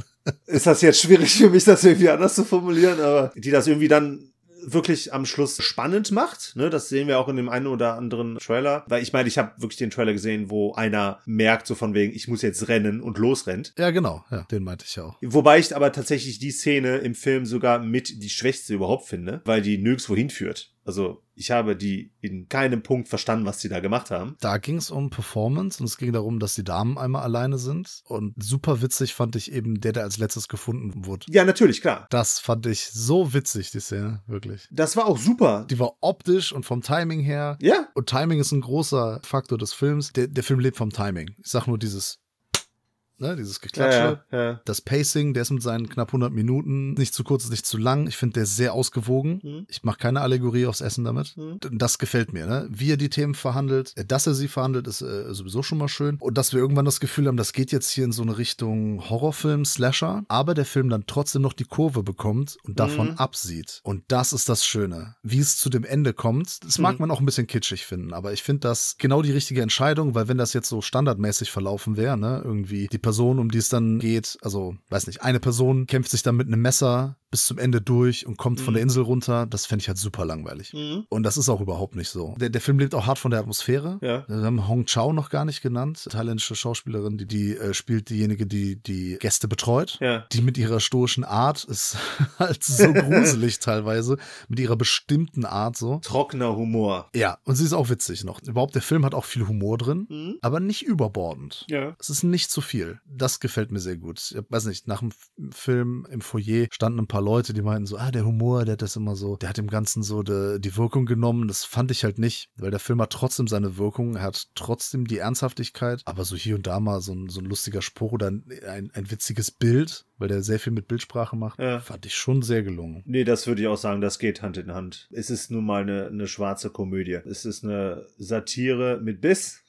ist das jetzt schwierig für mich, das irgendwie anders zu formulieren, aber die das irgendwie dann wirklich am Schluss spannend macht, ne, das sehen wir auch in dem einen oder anderen Trailer, weil ich meine, ich habe wirklich den Trailer gesehen, wo einer merkt so von wegen, ich muss jetzt rennen und losrennt. Ja, genau, ja, den meinte ich ja auch. Wobei ich aber tatsächlich die Szene im Film sogar mit die schwächste überhaupt finde, weil die nirgendwo hinführt. Also ich habe die in keinem Punkt verstanden, was die da gemacht haben. Da ging es um Performance und es ging darum, dass die Damen einmal alleine sind. Und super witzig fand ich eben der, der als letztes gefunden wurde. Ja, natürlich, klar. Das fand ich so witzig, die Szene, wirklich. Das war auch super. Die war optisch und vom Timing her. Ja. Und Timing ist ein großer Faktor des Films. Der, der Film lebt vom Timing. Ich sag nur dieses ne, dieses Geklatsche. Ja, ja. Das Pacing, der ist mit seinen knapp hundert Minuten nicht zu kurz, nicht zu lang. Ich finde, der ist sehr ausgewogen. Mhm. Ich mache keine Allegorie aufs Essen damit. Mhm. Das gefällt mir, ne? Wie er die Themen verhandelt, dass er sie verhandelt, ist äh, sowieso schon mal schön. Und dass wir irgendwann das Gefühl haben, das geht jetzt hier in so eine Richtung Horrorfilm, Slasher, aber der Film dann trotzdem noch die Kurve bekommt und davon mhm. absieht. Und das ist das Schöne. Wie es zu dem Ende kommt, das mag mhm. man auch ein bisschen kitschig finden, aber ich finde das genau die richtige Entscheidung, weil wenn das jetzt so standardmäßig verlaufen wäre, ne, irgendwie die Person, um die es dann geht, also, weiß nicht, eine Person kämpft sich dann mit einem Messer bis zum Ende durch und kommt mhm. von der Insel runter, das fände ich halt super langweilig. Mhm. Und das ist auch überhaupt nicht so. Der, der Film lebt auch hart von der Atmosphäre. Ja. Wir haben Hong Chow noch gar nicht genannt, thailändische Schauspielerin, die, die äh, spielt diejenige, die die Gäste betreut. Ja. Die mit ihrer stoischen Art ist halt so gruselig teilweise, mit ihrer bestimmten Art so. Trockener Humor. Ja, und sie ist auch witzig noch. Überhaupt, der Film hat auch viel Humor drin, mhm. aber nicht überbordend. Ja. Es ist nicht zu viel. Das gefällt mir sehr gut. Ich weiß nicht, nach dem Film im Foyer standen ein paar Leute, die meinten so, ah, der Humor, der hat das immer so, der hat dem Ganzen so de, die Wirkung genommen. Das fand ich halt nicht, weil der Film hat trotzdem seine Wirkung, er hat trotzdem die Ernsthaftigkeit, aber so hier und da mal so ein, so ein lustiger Spruch oder ein, ein, ein witziges Bild, weil der sehr viel mit Bildsprache macht, ja. fand ich schon sehr gelungen. Nee, das würde ich auch sagen, das geht Hand in Hand. Es ist nun mal eine, eine schwarze Komödie. Es ist eine Satire mit Biss.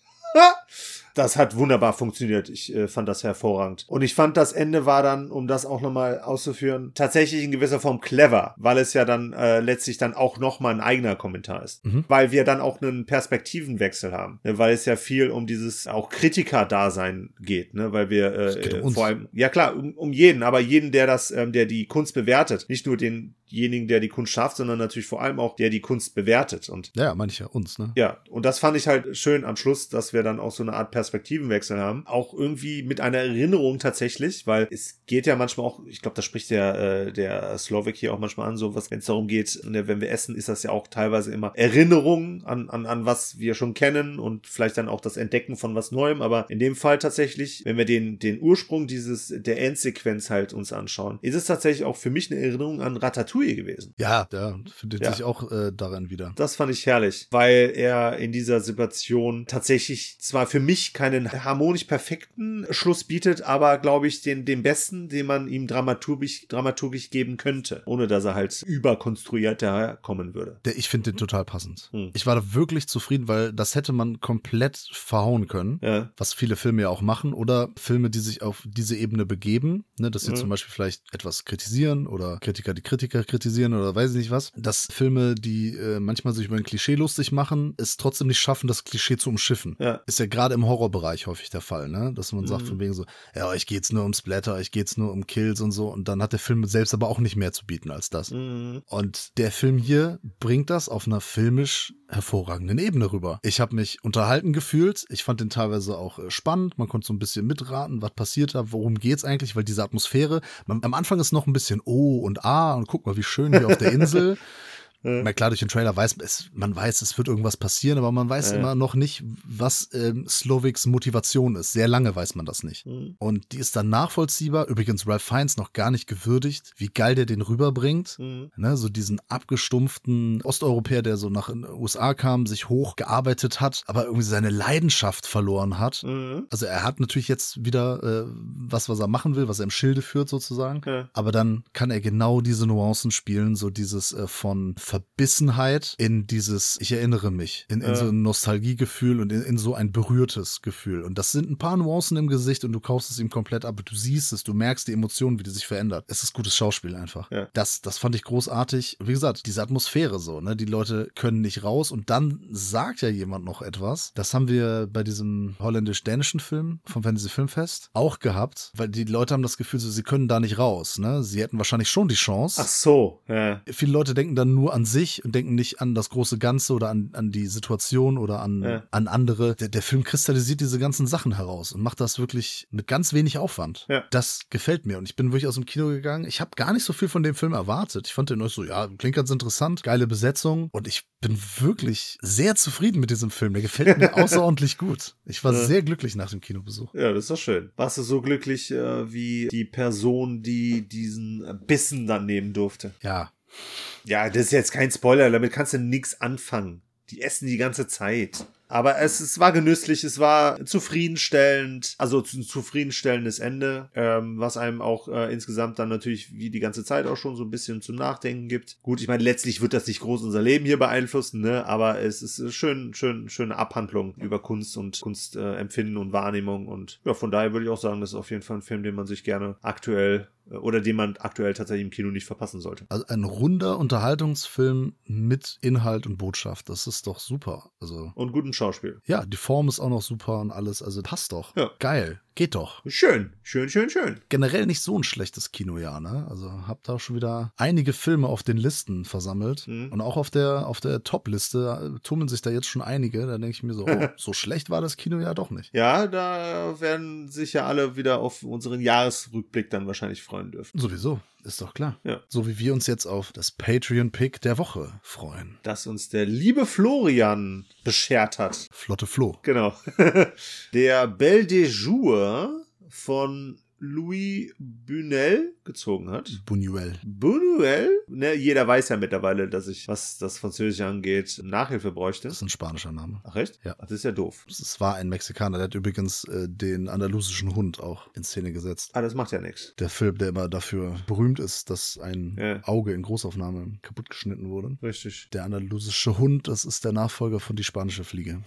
Das hat wunderbar funktioniert. Ich äh, fand das hervorragend. Und ich fand, das Ende war dann, um das auch nochmal auszuführen, tatsächlich in gewisser Form clever, weil es ja dann äh, letztlich dann auch nochmal ein eigener Kommentar ist. Mhm. Weil wir dann auch einen Perspektivenwechsel haben. Ne? Weil es ja viel um dieses auch Kritiker-Dasein geht. Ne? Weil wir äh, um vor allem, ja klar, um, um jeden, aber jeden, der das, ähm, der die Kunst bewertet. Nicht nur denjenigen, der die Kunst schafft, sondern natürlich vor allem auch, der die Kunst bewertet. Und ja, manche uns, ne? Ja, und das fand ich halt schön am Schluss, dass wir dann auch so eine Art Perspektivenwechsel haben. Auch irgendwie mit einer Erinnerung tatsächlich, weil es geht ja manchmal auch, ich glaube, das spricht der, äh, der Slovak hier auch manchmal an, so was, wenn es darum geht, ne, wenn wir essen, ist das ja auch teilweise immer Erinnerung an, an, an was wir schon kennen und vielleicht dann auch das Entdecken von was Neuem, aber in dem Fall tatsächlich, wenn wir den, den Ursprung dieses, der Endsequenz halt uns anschauen, ist es tatsächlich auch für mich eine Erinnerung an Ratatouille gewesen. Ja, der findet ja. sich auch äh, daran wieder. Das fand ich herrlich, weil er in dieser Situation tatsächlich zwar für mich keinen harmonisch perfekten Schluss bietet, aber glaube ich den, den besten, den man ihm dramaturgisch, dramaturgisch geben könnte, ohne dass er halt überkonstruiert daherkommen würde. Der, ich finde den total passend. Hm. Ich war da wirklich zufrieden, weil das hätte man komplett verhauen können, ja. was viele Filme ja auch machen, oder Filme, die sich auf diese Ebene begeben, ne, dass sie mhm. zum Beispiel vielleicht etwas kritisieren oder Kritiker die Kritiker kritisieren oder weiß ich nicht was, dass Filme, die äh, manchmal sich über ein Klischee lustig machen, es trotzdem nicht schaffen, das Klischee zu umschiffen. Ja. Ist ja gerade im Horrorbereich häufig der Fall, ne? Dass man mhm. sagt von wegen so, ja, ich geht's nur um Splatter, ich geht's nur um Kills und so, und dann hat der Film selbst aber auch nicht mehr zu bieten als das. Mhm. Und der Film hier bringt das auf einer filmisch hervorragenden Ebene rüber. Ich habe mich unterhalten gefühlt, ich fand den teilweise auch äh, spannend, man konnte so ein bisschen mitraten, was passiert da, worum geht's eigentlich, weil diese Atmosphäre, man, am Anfang ist noch ein bisschen Oh und Ah und guck mal, wie schön hier auf der Insel. Ja. Na klar, durch den Trailer weiß es, man weiß, es wird irgendwas passieren, aber man weiß ja. immer noch nicht, was ähm, Slovics Motivation ist. Sehr lange weiß man das nicht. Mhm. Und die ist dann nachvollziehbar. Übrigens, Ralph Fiennes noch gar nicht gewürdigt, wie geil der den rüberbringt. Mhm. Ne, so diesen abgestumpften Osteuropäer, der so nach den U S A kam, sich hochgearbeitet hat, aber irgendwie seine Leidenschaft verloren hat. Mhm. Also er hat natürlich jetzt wieder äh, was, was er machen will, was er im Schilde führt sozusagen. Ja. Aber dann kann er genau diese Nuancen spielen, so dieses äh, von Verbissenheit in dieses, ich erinnere mich, in, in ja. so ein Nostalgiegefühl und in, in so ein berührtes Gefühl. Und das sind ein paar Nuancen im Gesicht und du kaufst es ihm komplett ab. Du siehst es, du merkst die Emotionen, wie die sich verändert. Es ist gutes Schauspiel einfach. Ja. Das, das fand ich großartig. Wie gesagt, diese Atmosphäre so, ne? Die Leute können nicht raus und dann sagt ja jemand noch etwas. Das haben wir bei diesem holländisch-dänischen Film vom Fantasy Filmfest auch gehabt, weil die Leute haben das Gefühl, so, sie können da nicht raus, ne? Sie hätten wahrscheinlich schon die Chance. Ach so, ja. Viele Leute denken dann nur an sich und denken nicht an das große Ganze oder an, an die Situation oder an, ja. an andere. Der, der Film kristallisiert diese ganzen Sachen heraus und macht das wirklich mit ganz wenig Aufwand. Ja. Das gefällt mir und ich bin wirklich aus dem Kino gegangen. Ich habe gar nicht so viel von dem Film erwartet. Ich fand den euch so, ja, klingt ganz interessant, geile Besetzung und ich bin wirklich sehr zufrieden mit diesem Film. Der gefällt mir außerordentlich gut. Ich war ja. sehr glücklich nach dem Kinobesuch. Ja, das ist doch schön. Warst du so glücklich äh, wie die Person, die diesen Bissen dann nehmen durfte? Ja. Ja, das ist jetzt kein Spoiler, damit kannst du nichts anfangen. Die essen die ganze Zeit. Aber es, es war genüsslich, es war zufriedenstellend, also ein zufriedenstellendes Ende, ähm, was einem auch äh, insgesamt dann natürlich wie die ganze Zeit auch schon so ein bisschen zum Nachdenken gibt. Gut, ich meine, letztlich wird das nicht groß unser Leben hier beeinflussen, ne? Aber es ist schön, schön, schöne Abhandlung über Kunst und Kunstempfinden äh, und Wahrnehmung. Und ja, von daher würde ich auch sagen, das ist auf jeden Fall ein Film, den man sich gerne aktuell äh, oder den man aktuell tatsächlich im Kino nicht verpassen sollte. Also ein runder Unterhaltungsfilm mit Inhalt und Botschaft, das ist doch super. Also Und gutem Schauspiel. ja, die Form ist auch noch super und alles, also passt doch. Ja. Geil, geht doch. Schön, schön, schön, schön. Generell nicht so ein schlechtes Kinojahr, ne? Also hab da schon wieder einige Filme auf den Listen versammelt. Mhm. Und auch auf der, auf der Top-Liste äh, tummeln sich da jetzt schon einige. Da denke ich mir so, oh, so schlecht war das Kinojahr doch nicht. Ja, da werden sich ja alle wieder auf unseren Jahresrückblick dann wahrscheinlich freuen dürfen. Sowieso, ist doch klar. Ja. So wie wir uns jetzt auf das Patreon-Pick der Woche freuen. Dass uns der liebe Florian beschert hat. Flotte Flo. Genau. Der Belle de Jour von Louis Buñuel gezogen hat. Buñuel. Buñuel? Ne, jeder weiß ja mittlerweile, dass ich, was das Französische angeht, Nachhilfe bräuchte. Das ist ein spanischer Name. Ach echt? Ja. Ach, das ist ja doof. Es war ein Mexikaner, der hat übrigens äh, den andalusischen Hund auch in Szene gesetzt. Ah, das macht ja nichts. Der Film, der immer dafür berühmt ist, dass ein Ja. Auge in Großaufnahme kaputtgeschnitten wurde. Richtig. Der andalusische Hund, das ist der Nachfolger von Die spanische Fliege.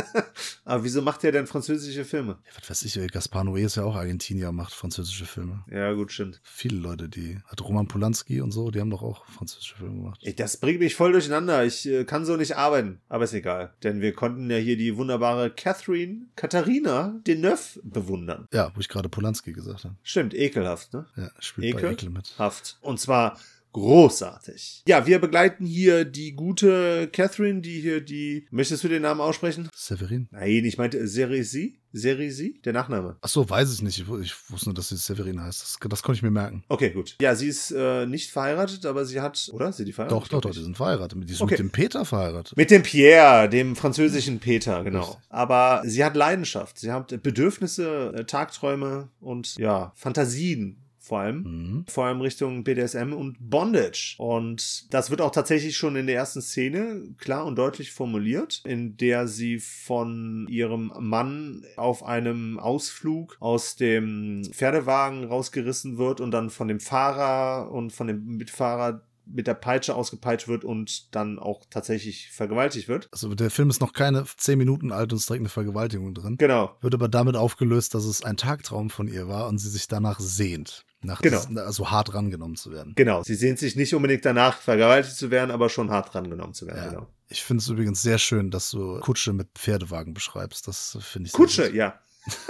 Aber wieso macht der denn französische Filme? Ja, was weiß ich, Gaspar Noé ist ja auch Argentinier, macht französische Filme. Ja, gut, stimmt. Viele Leute, die, hat Roman Polanski und so, die haben doch auch französische Filme gemacht. Ey, das bringt mich voll durcheinander. Ich äh, kann so nicht arbeiten. Aber ist egal. Denn wir konnten ja hier die wunderbare Catherine Katharina Deneuve bewundern. Ja, wo ich gerade Polanski gesagt habe. Stimmt, ekelhaft, ne? Ja, spielt bei Ekel mit. Haft. Und zwar großartig. Ja, wir begleiten hier die gute Catherine, die hier die... Möchtest du den Namen aussprechen? Severin? Nein, ich meinte Serisi. Serisi? Der Nachname. Ach so, weiß ich nicht. Ich, ich wusste nur, dass sie Severin heißt. Das, das konnte ich mir merken. Okay, gut. Ja, sie ist äh, nicht verheiratet, aber sie hat... Oder? Sind die verheiratet? Doch, doch, doch, die sind verheiratet. Die ist Okay. mit dem Peter verheiratet. Mit dem Pierre, dem französischen Peter, genau. Richtig. Aber sie hat Leidenschaft. Sie hat Bedürfnisse, äh, Tagträume und ja, Fantasien. Vor allem. Mhm. Vor allem Richtung B D S M und Bondage. Und das wird auch tatsächlich schon in der ersten Szene klar und deutlich formuliert, in der sie von ihrem Mann auf einem Ausflug aus dem Pferdewagen rausgerissen wird und dann von dem Fahrer und von dem Mitfahrer mit der Peitsche ausgepeitscht wird und dann auch tatsächlich vergewaltigt wird. Also der Film ist noch keine zehn Minuten alt und es ist direkt eine Vergewaltigung drin. Genau. Wird aber damit aufgelöst, dass es ein Tagtraum von ihr war und sie sich danach sehnt. Nach Genau. diesen, also hart rangenommen zu werden. Genau. Sie sehnt sich nicht unbedingt danach, vergewaltigt zu werden, aber schon hart rangenommen zu werden. Ja. Genau. Ich finde es übrigens sehr schön, dass du Kutsche mit Pferdewagen beschreibst. Das finde ich sehr Kutsche, gut. ja.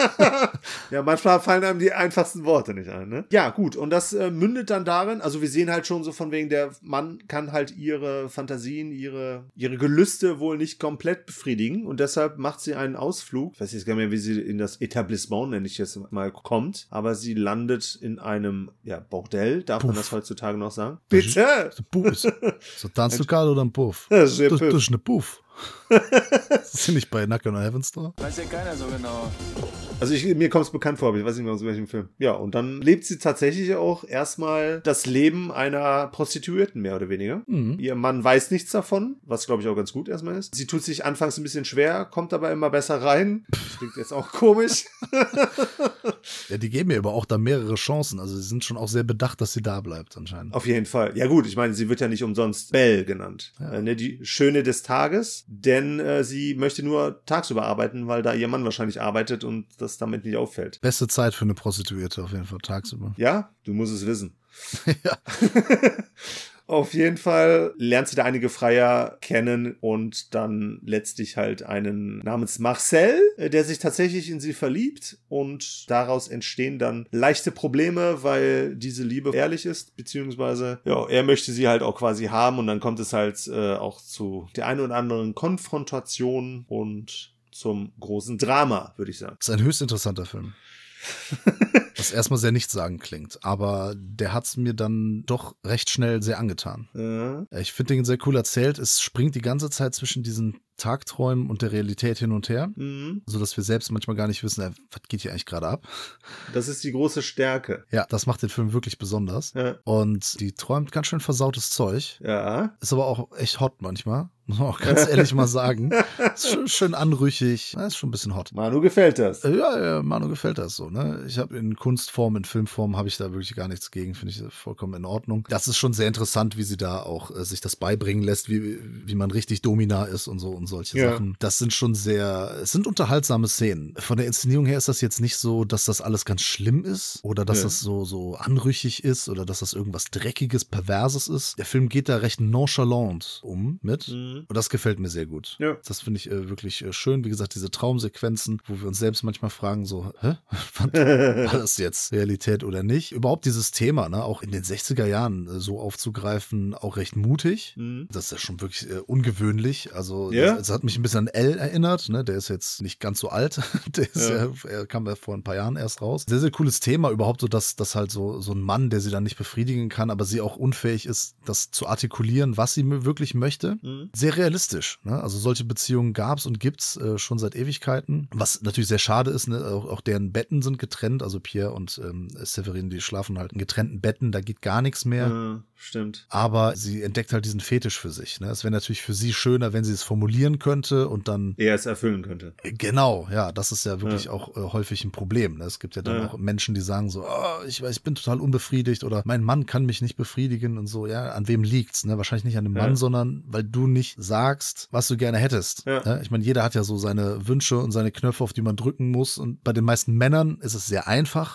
Ja, manchmal fallen einem die einfachsten Worte nicht ein, ne? Ja, gut. Und das äh, mündet dann darin, also wir sehen halt schon so von wegen, der Mann kann halt ihre Fantasien, ihre, ihre Gelüste wohl nicht komplett befriedigen und deshalb macht sie einen Ausflug. Ich weiß jetzt gar nicht mehr, wie sie in das Etablissement, nenne ich jetzt mal, kommt, aber sie landet in einem, ja, Bordell, darf man Puff. das heutzutage noch sagen? Das Bitte! ist ein Puff. So tanzt du gerade oder ein Puff? Ja, Das, sehr das Puff. ist eine Puff. Das ist nicht bei Knock on Heaven's Door. Weiß ja keiner so genau. Also ich, mir kommt es bekannt vor, aber ich weiß nicht mehr aus welchem Film. Ja, und dann lebt sie tatsächlich auch erstmal das Leben einer Prostituierten, mehr oder weniger. Mhm. Ihr Mann weiß nichts davon, was glaube ich auch ganz gut erstmal ist. Sie tut sich anfangs ein bisschen schwer, kommt aber immer besser rein. Klingt jetzt auch komisch. Ja, die geben ihr aber auch da mehrere Chancen. Also sie sind schon auch sehr bedacht, dass sie da bleibt anscheinend. Auf jeden Fall. Ja gut, ich meine, sie wird ja nicht umsonst Belle genannt. Ja. Äh, ne, die Schöne des Tages, denn äh, sie möchte nur tagsüber arbeiten, weil da ihr Mann wahrscheinlich arbeitet und das damit nicht auffällt. Beste Zeit für eine Prostituierte auf jeden Fall tagsüber. Ja, du musst es wissen. Ja. Auf jeden Fall lernt sie da einige Freier kennen und dann letztlich halt einen namens Marcel, äh, der sich tatsächlich in sie verliebt und daraus entstehen dann leichte Probleme, weil diese Liebe ehrlich ist, beziehungsweise ja, er möchte sie halt auch quasi haben und dann kommt es halt äh, auch zu der einen oder anderen Konfrontation und zum großen Drama, würde ich sagen. Das ist ein höchst interessanter Film. Was erstmal sehr nichtssagend klingt, aber der hat es mir dann doch recht schnell sehr angetan. Äh, Ich finde den sehr cool erzählt. Es springt die ganze Zeit zwischen diesen Tagträumen und der Realität hin und her, mhm. sodass wir selbst manchmal gar nicht wissen, äh, was geht hier eigentlich gerade ab. Das ist die große Stärke. Ja, das macht den Film wirklich besonders. Ja. Und die träumt ganz schön versautes Zeug. Ja. Ist aber auch echt hot manchmal, Oh, ganz ehrlich mal sagen. Ist schon schön anrüchig. Ist schon ein bisschen hot. Manu gefällt das. Ja, ja, Manu gefällt das so, ne? Ich habe in Kunstform, in Filmform habe ich da wirklich gar nichts gegen, finde ich vollkommen in Ordnung. Das ist schon sehr interessant, wie sie da auch äh, sich das beibringen lässt, wie, wie man richtig Domina ist und so und solche ja. Sachen. Das sind schon sehr, es sind unterhaltsame Szenen. Von der Inszenierung her ist das jetzt nicht so, dass das alles ganz schlimm ist oder dass ja. das so, so anrüchig ist oder dass das irgendwas Dreckiges, Perverses ist. Der Film geht da recht nonchalant um mit mhm. und das gefällt mir sehr gut. Ja. Das finde ich äh, wirklich äh, schön. Wie gesagt, diese Traumsequenzen, wo wir uns selbst manchmal fragen, so, hä? War das jetzt Realität oder nicht? Überhaupt dieses Thema, ne, auch in den sechziger Jahren äh, so aufzugreifen, auch recht mutig. Mhm. Das ist ja schon wirklich äh, ungewöhnlich. Also, ja. das, das hat mich ein bisschen an Elle erinnert, ne? Der ist jetzt nicht ganz so alt. Der ist ja. Ja, er kam ja vor ein paar Jahren erst raus. Sehr, sehr cooles Thema überhaupt so, dass, dass halt so, so ein Mann, der sie dann nicht befriedigen kann, aber sie auch unfähig ist, das zu artikulieren, was sie wirklich möchte. Mhm. Sehr realistisch, ne? Also solche Beziehungen gab es und gibt's äh, schon seit Ewigkeiten. Was natürlich sehr schade ist, ne? Auch, auch deren Betten sind getrennt, also Pierre und ähm, Severin, die schlafen halt in getrennten Betten, da geht gar nichts mehr. Ja, stimmt. Aber sie entdeckt halt diesen Fetisch für sich, ne? Es wäre natürlich für sie schöner, wenn sie es formulieren könnte und dann eher es erfüllen könnte. Genau, ja, das ist ja wirklich ja. auch äh, häufig ein Problem. Ne? Es gibt ja dann ja. auch Menschen, die sagen so, oh, ich, ich bin total unbefriedigt oder mein Mann kann mich nicht befriedigen und so. Ja, an wem liegt's? Ne? Wahrscheinlich nicht an dem ja. Mann, sondern weil du nicht sagst, was du gerne hättest. Ja. Ne? Ich meine, jeder hat ja so seine Wünsche und seine Knöpfe, auf die man drücken muss. Und bei den meisten Männern ist es sehr einfach.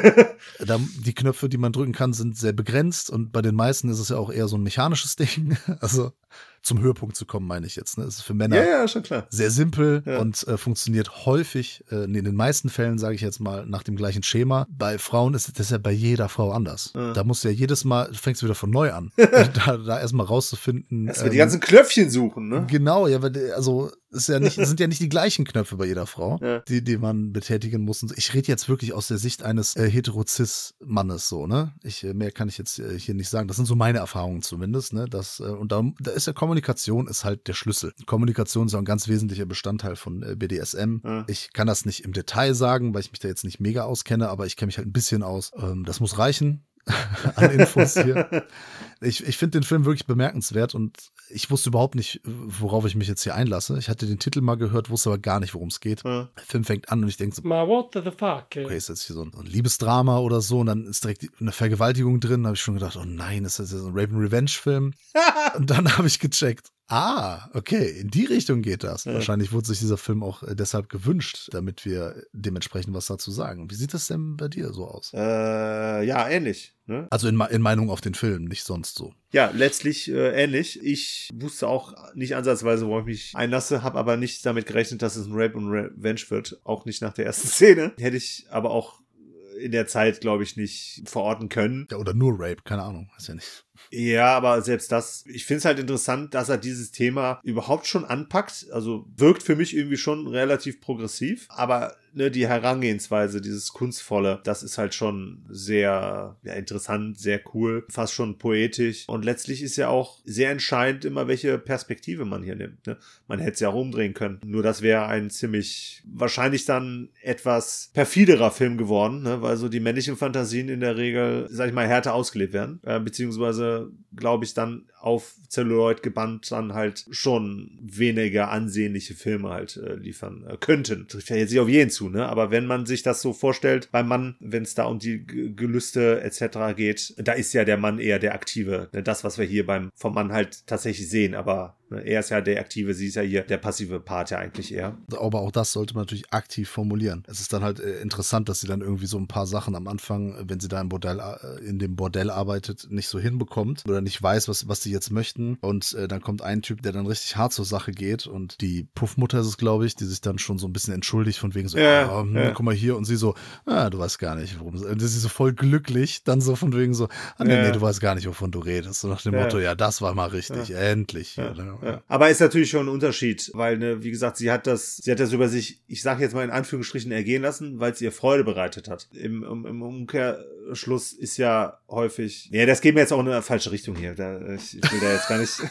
da, die Knöpfe, die man drücken kann, sind sehr begrenzt und bei den meisten ist es ja auch eher so ein mechanisches Ding. Also zum Höhepunkt zu kommen, meine ich jetzt. Ne? Es ist für Männer ja, ja, schon klar. sehr simpel ja. und äh, funktioniert häufig, äh, in den meisten Fällen, sage ich jetzt mal, nach dem gleichen Schema. Bei Frauen ist das ja bei jeder Frau anders. Ja. Da musst du ja jedes Mal, du fängst wieder von neu an, da, da erstmal rauszufinden. Erstmal ähm, die ganzen Knöpfchen suchen, ne? Genau, ja, also ist ja nicht, sind ja nicht die gleichen Knöpfe bei jeder Frau, ja. die, die man betätigen muss. Und ich rede jetzt wirklich aus der Sicht eines äh, Hetero-Cis-Mannes so, ne? Ich, äh, mehr kann ich jetzt äh, hier nicht sagen. Das sind so meine Erfahrungen zumindest, ne? Das, äh, und da, da ist ja Kommunikation ist halt der Schlüssel. Kommunikation ist auch ein ganz wesentlicher Bestandteil von äh, B D S M. Ja. Ich kann das nicht im Detail sagen, weil ich mich da jetzt nicht mega auskenne, aber ich kenne mich halt ein bisschen aus. Ähm, das muss reichen. An Infos hier. Ich, ich finde den Film wirklich bemerkenswert und ich wusste überhaupt nicht, worauf ich mich jetzt hier einlasse. Ich hatte den Titel mal gehört, wusste aber gar nicht, worum es geht. Ja. Der Film fängt an und ich denke so, Ma, what the fuck? Okay, ist jetzt hier so ein, so ein Liebesdrama oder so und dann ist direkt eine Vergewaltigung drin. Da habe ich schon gedacht, oh nein, ist das jetzt so ein Rape-and-Revenge-Film? Und dann habe ich gecheckt, ah, okay, in die Richtung geht das. Ja. Wahrscheinlich wurde sich dieser Film auch äh, deshalb gewünscht, damit wir dementsprechend was dazu sagen. Wie sieht das denn bei dir so aus? Äh, ja, ähnlich. Ne? Also in, in Meinung auf den Film, nicht sonst so. Ja, letztlich äh, ähnlich. Ich wusste auch nicht ansatzweise, worauf ich mich einlasse, habe aber nicht damit gerechnet, dass es ein Rape und Revenge wird. Auch nicht nach der ersten Szene. Hätte ich aber auch in der Zeit, glaube ich, nicht verorten können. Ja, oder nur Rape, keine Ahnung, weiß ja nicht. Ja, aber selbst das, ich finde es halt interessant, dass er dieses Thema überhaupt schon anpackt. Also wirkt für mich irgendwie schon relativ progressiv, aber ne, die Herangehensweise, dieses Kunstvolle, das ist halt schon sehr ja, interessant, sehr cool, fast schon poetisch. Und letztlich ist ja auch sehr entscheidend immer, welche Perspektive man hier nimmt. Ne? Man hätte es ja rumdrehen können. Nur das wäre ein ziemlich, wahrscheinlich dann etwas perfiderer Film geworden, ne? Weil so die männlichen Fantasien in der Regel, sag ich mal, härter ausgelebt werden, äh, beziehungsweise glaube ich, dann auf Celluloid gebannt dann halt schon weniger ansehnliche Filme halt äh, liefern äh, könnten. Trifft ja jetzt nicht auf jeden zu, ne? Aber wenn man sich das so vorstellt, beim Mann, wenn es da um die G- Gelüste et cetera geht, da ist ja der Mann eher der Aktive. Ne? Das, was wir hier beim vom Mann halt tatsächlich sehen, aber ne, er ist ja der Aktive, sie ist ja hier der passive Part ja eigentlich eher. Aber auch das sollte man natürlich aktiv formulieren. Es ist dann halt äh, interessant, dass sie dann irgendwie so ein paar Sachen am Anfang, wenn sie da im Bordell, äh, in dem Bordell arbeitet, nicht so hinbekommt oder nicht weiß, was, was die jetzt möchten. Und äh, dann kommt ein Typ, der dann richtig hart zur Sache geht und die Puffmutter ist es, glaube ich, die sich dann schon so ein bisschen entschuldigt von wegen so, ja, ah, hm, ja. guck mal hier und sie so, ah, du weißt gar nicht, worum es ist. Und sie ist so voll glücklich, dann so von wegen so, ah, nee, ja. nee, du weißt gar nicht, wovon du redest. So nach dem ja. Motto, ja, das war mal richtig, ja. endlich. Ja. Ja, ja. Ja. Aber ist natürlich schon ein Unterschied, weil, ne, wie gesagt, sie hat das, sie hat das über sich, ich sage jetzt mal in Anführungsstrichen, ergehen lassen, weil es ihr Freude bereitet hat. Im, im, im Umkehrschluss ist ja häufig, ja, das geht mir jetzt auch in eine falsche Richtung hier. Da, ich, ich will da jetzt gar nicht.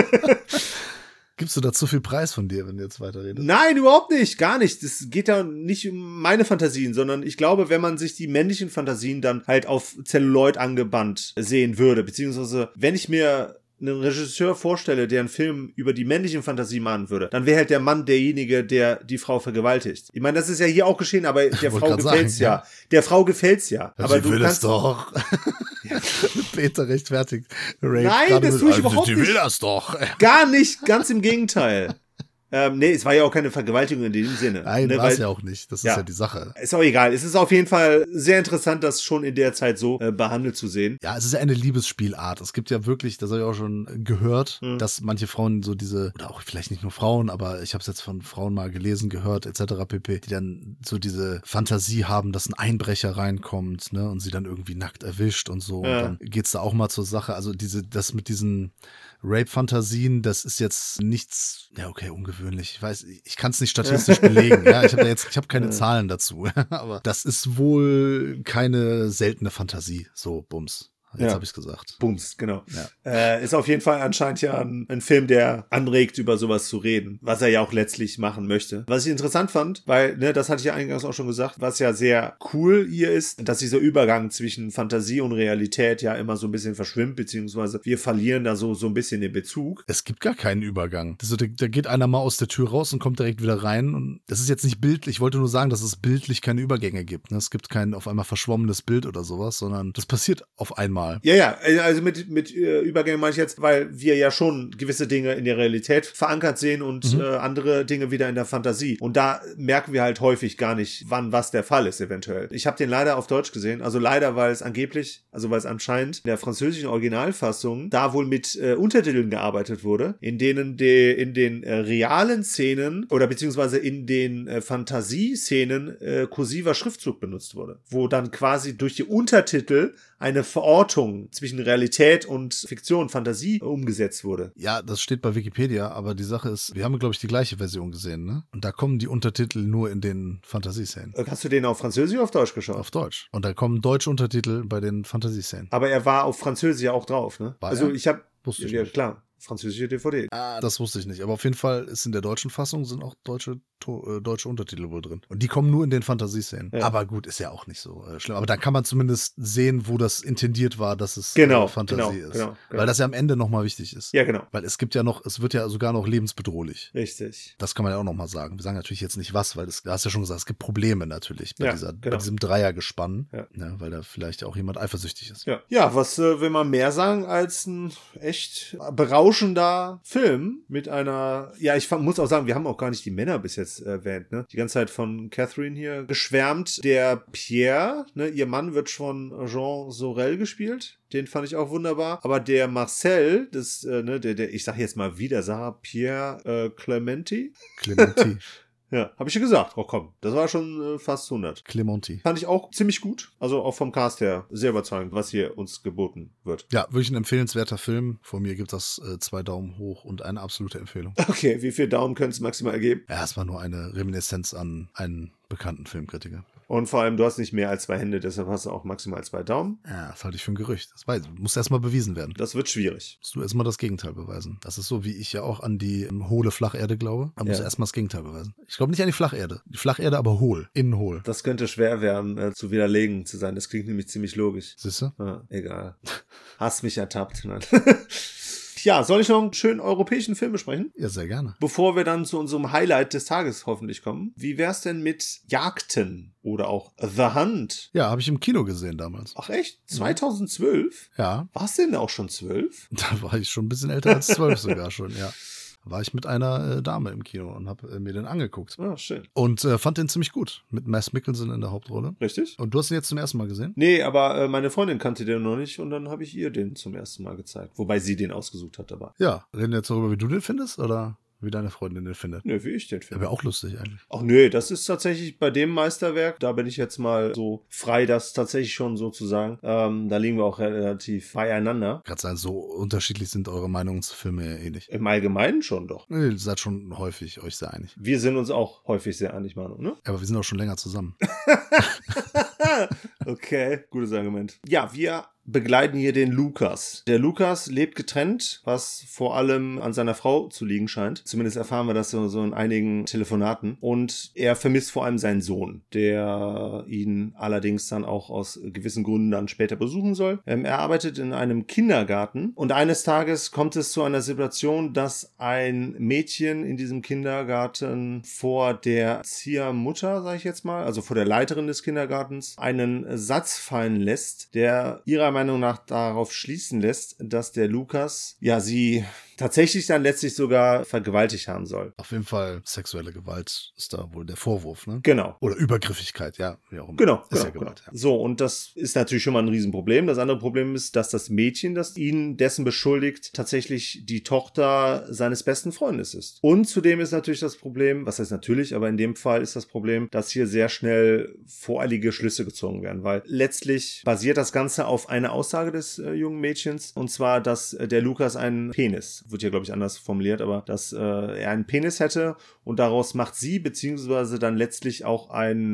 Gibst du da zu viel Preis von dir, wenn du jetzt weiterredest? Nein, überhaupt nicht, gar nicht. Das geht ja nicht um meine Fantasien, sondern ich glaube, wenn man sich die männlichen Fantasien dann halt auf Celluloid angebannt sehen würde, beziehungsweise wenn ich mir einen Regisseur vorstelle, der einen Film über die männliche Fantasie machen würde, dann wäre halt der Mann derjenige, der die Frau vergewaltigt. Ich meine, das ist ja hier auch geschehen, aber der Frau gefällt's ja. ja. Der Frau gefällt's ja. Aber Sie du will kannst es doch. Peter rechtfertigt. Nein, das tue ich überhaupt nicht. nicht. Die will das doch. Gar nicht, ganz im Gegenteil. Ähm, nee, es war ja auch keine Vergewaltigung in dem Sinne. Nein, ne, war es ja auch nicht. Das ist ja. ja die Sache. Ist auch egal. Es ist auf jeden Fall sehr interessant, das schon in der Zeit so äh, behandelt zu sehen. Ja, es ist ja eine Liebesspielart. Es gibt ja wirklich, das habe ich auch schon gehört, mhm. dass manche Frauen so diese, oder auch vielleicht nicht nur Frauen, aber ich habe es jetzt von Frauen mal gelesen, gehört, et cetera pp., die dann so diese Fantasie haben, dass ein Einbrecher reinkommt, ne, und sie dann irgendwie nackt erwischt und so. Ja. Und dann geht's da auch mal zur Sache. Also diese, das mit diesen Rape-Fantasien, das ist jetzt nichts, ja okay, ungewöhnlich. Ich weiß, ich kann es nicht statistisch belegen. Ja, ich habe da jetzt, ich habe keine ja. Zahlen dazu. Aber das ist wohl keine seltene Fantasie. So, Bums. Jetzt ja. habe ich es gesagt. Bums, genau. Ja. Äh, ist auf jeden Fall anscheinend ja ein, ein Film, der anregt, über sowas zu reden, was er ja auch letztlich machen möchte. Was ich interessant fand, weil, ne, das hatte ich ja eingangs auch schon gesagt, was ja sehr cool hier ist, dass dieser Übergang zwischen Fantasie und Realität ja immer so ein bisschen verschwimmt, beziehungsweise wir verlieren da so, so ein bisschen den Bezug. Es gibt gar keinen Übergang. Also, da, da geht einer mal aus der Tür raus und kommt direkt wieder rein. Und das ist jetzt nicht bildlich. Ich wollte nur sagen, dass es bildlich keine Übergänge gibt. Ne? Es gibt kein auf einmal verschwommenes Bild oder sowas, sondern das passiert auf einmal. Ja, ja, also mit, mit äh, Übergängen meine ich jetzt, weil wir ja schon gewisse Dinge in der Realität verankert sehen und mhm. äh, andere Dinge wieder in der Fantasie. Und da merken wir halt häufig gar nicht, wann was der Fall ist eventuell. Ich habe den leider auf Deutsch gesehen, also leider, weil es angeblich, also weil es anscheinend in der französischen Originalfassung da wohl mit äh, Untertiteln gearbeitet wurde, in denen de, in den äh, realen Szenen oder beziehungsweise in den äh, Fantasieszenen äh, kursiver Schriftzug benutzt wurde, wo dann quasi durch die Untertitel eine Verortung zwischen Realität und Fiktion, Fantasie umgesetzt wurde. Ja, das steht bei Wikipedia, aber die Sache ist, wir haben, glaube ich, die gleiche Version gesehen, ne? Und da kommen die Untertitel nur in den Fantasieszenen. Hast du den auf Französisch oder auf Deutsch geschaut? Auf Deutsch. Und da kommen deutsche Untertitel bei den Fantasieszenen. Aber er war auf Französisch ja auch drauf, ne? War also er? ich habe Wusste ich ja, nicht. Klar. Französische D V D. Ah, das wusste ich nicht. Aber auf jeden Fall ist in der deutschen Fassung sind auch deutsche, to- äh, deutsche Untertitel wohl drin. Und die kommen nur in den Fantasieszenen. Ja. Aber gut, ist ja auch nicht so äh, schlimm. Aber da kann man zumindest sehen, wo das intendiert war, dass es genau, äh, Fantasie genau, ist. Genau, genau. Weil das ja am Ende nochmal wichtig ist. Ja, genau. Weil es gibt ja noch, es wird ja sogar noch lebensbedrohlich. Richtig. Das kann man ja auch nochmal sagen. Wir sagen natürlich jetzt nicht was, weil das, du hast ja schon gesagt, es gibt Probleme natürlich bei, ja, dieser, genau. bei diesem Dreiergespann. Ja. Ja, weil da vielleicht auch jemand eifersüchtig ist. Ja, ja was äh, will man mehr sagen als ein echt berauschender Film mit einer, ja, ich muss auch sagen, wir haben auch gar nicht die Männer bis jetzt erwähnt, ne? Die ganze Zeit von Catherine hier geschwärmt. Der Pierre, ne, ihr Mann wird von Jean Sorel gespielt. Den fand ich auch wunderbar. Aber der Marcel, das, äh, ne, der, der, ich sag jetzt mal wieder, Sarah Pierre äh, Clementi. Clementi. Ja, habe ich ja gesagt. Oh komm, das war schon äh, fast hundert. Clementi. Fand ich auch ziemlich gut. Also auch vom Cast her sehr überzeugend, was hier uns geboten wird. Ja, wirklich ein empfehlenswerter Film. Von mir gibt das äh, zwei Daumen hoch und eine absolute Empfehlung. Okay, wie viel Daumen können es maximal ergeben? Ja, es war nur eine Reminiszenz an einen bekannten Filmkritiker. Und vor allem, du hast nicht mehr als zwei Hände, deshalb hast du auch maximal zwei Daumen. Ja, das halte ich für ein Gerücht. Das weiß, muss erstmal bewiesen werden. Das wird schwierig. Musst du erstmal das Gegenteil beweisen. Das ist so, wie ich ja auch an die ähm, hohle Flacherde glaube. Da muss Ja. erstmal das Gegenteil beweisen. Ich glaube nicht an die Flacherde. Die Flacherde aber hohl. Innen hohl. Das könnte schwer werden, äh, zu widerlegen zu sein. Das klingt nämlich ziemlich logisch. Siehst du? Ja, egal. Hast mich ertappt. Nein. Ja, soll ich noch einen schönen europäischen Film besprechen? Ja, sehr gerne. Bevor wir dann zu unserem Highlight des Tages hoffentlich kommen. Wie wär's denn mit Jagden oder auch The Hunt? Ja, habe ich im Kino gesehen damals. Ach echt? zweitausendzwölf? Ja, Warst du denn auch schon zwölf? da war ich schon ein bisschen älter als zwölf sogar schon, ja. War ich mit einer äh, Dame im Kino und habe äh, mir den angeguckt. Ah, schön. Und äh, fand den ziemlich gut. Mit Mads Mikkelsen in der Hauptrolle. Richtig? Und du hast ihn jetzt zum ersten Mal gesehen? Nee, aber äh, meine Freundin kannte den noch nicht und dann habe ich ihr den zum ersten Mal gezeigt. Wobei sie den ausgesucht hat dabei. Ja. Reden wir jetzt darüber, wie du den findest oder wie deine Freundin den findet? Nö, wie ich den finde. Wäre auch lustig eigentlich. Ach nö, das ist tatsächlich bei dem Meisterwerk, da bin ich jetzt mal so frei, das tatsächlich schon so zu sagen. Ähm, da liegen wir auch relativ beieinander. Gerade sagen, so unterschiedlich sind eure Meinungen zu Filmen ja eh nicht. Im Allgemeinen schon doch. Nee, ihr seid schon häufig euch sehr einig. Wir sind uns auch häufig sehr einig, Manu, ne? Aber wir sind auch schon länger zusammen. Okay, gutes Argument. Ja, wir begleiten hier den Lukas. Der Lukas lebt getrennt, was vor allem an seiner Frau zu liegen scheint. Zumindest erfahren wir das so, so in einigen Telefonaten. Und er vermisst vor allem seinen Sohn, der ihn allerdings dann auch aus gewissen Gründen dann später besuchen soll. Ähm, er arbeitet in einem Kindergarten und eines Tages kommt es zu einer Situation, dass ein Mädchen in diesem Kindergarten vor der Erziehermutter, sage ich jetzt mal, also vor der Leiterin des Kindergartens, einen Satz fallen lässt, der ihrer Meinung nach darauf schließen lässt, dass der Lukas, ja, sie tatsächlich dann letztlich sogar vergewaltigt haben soll. Auf jeden Fall sexuelle Gewalt ist da wohl der Vorwurf, ne? Genau. Oder Übergriffigkeit, ja, wie auch immer. Genau, ist genau, ja Gewalt, genau. ja. So, und das ist natürlich schon mal ein Riesenproblem. Das andere Problem ist, dass das Mädchen, das ihn dessen beschuldigt, tatsächlich die Tochter seines besten Freundes ist. Und zudem ist natürlich das Problem, was heißt natürlich, aber in dem Fall ist das Problem, dass hier sehr schnell voreilige Schlüsse gezogen werden, weil letztlich basiert das Ganze auf einer Aussage des äh, jungen Mädchens, und zwar, dass äh, der Lukas einen Penis, wird hier glaube ich anders formuliert, aber dass äh, er einen Penis hätte und daraus macht sie, beziehungsweise dann letztlich auch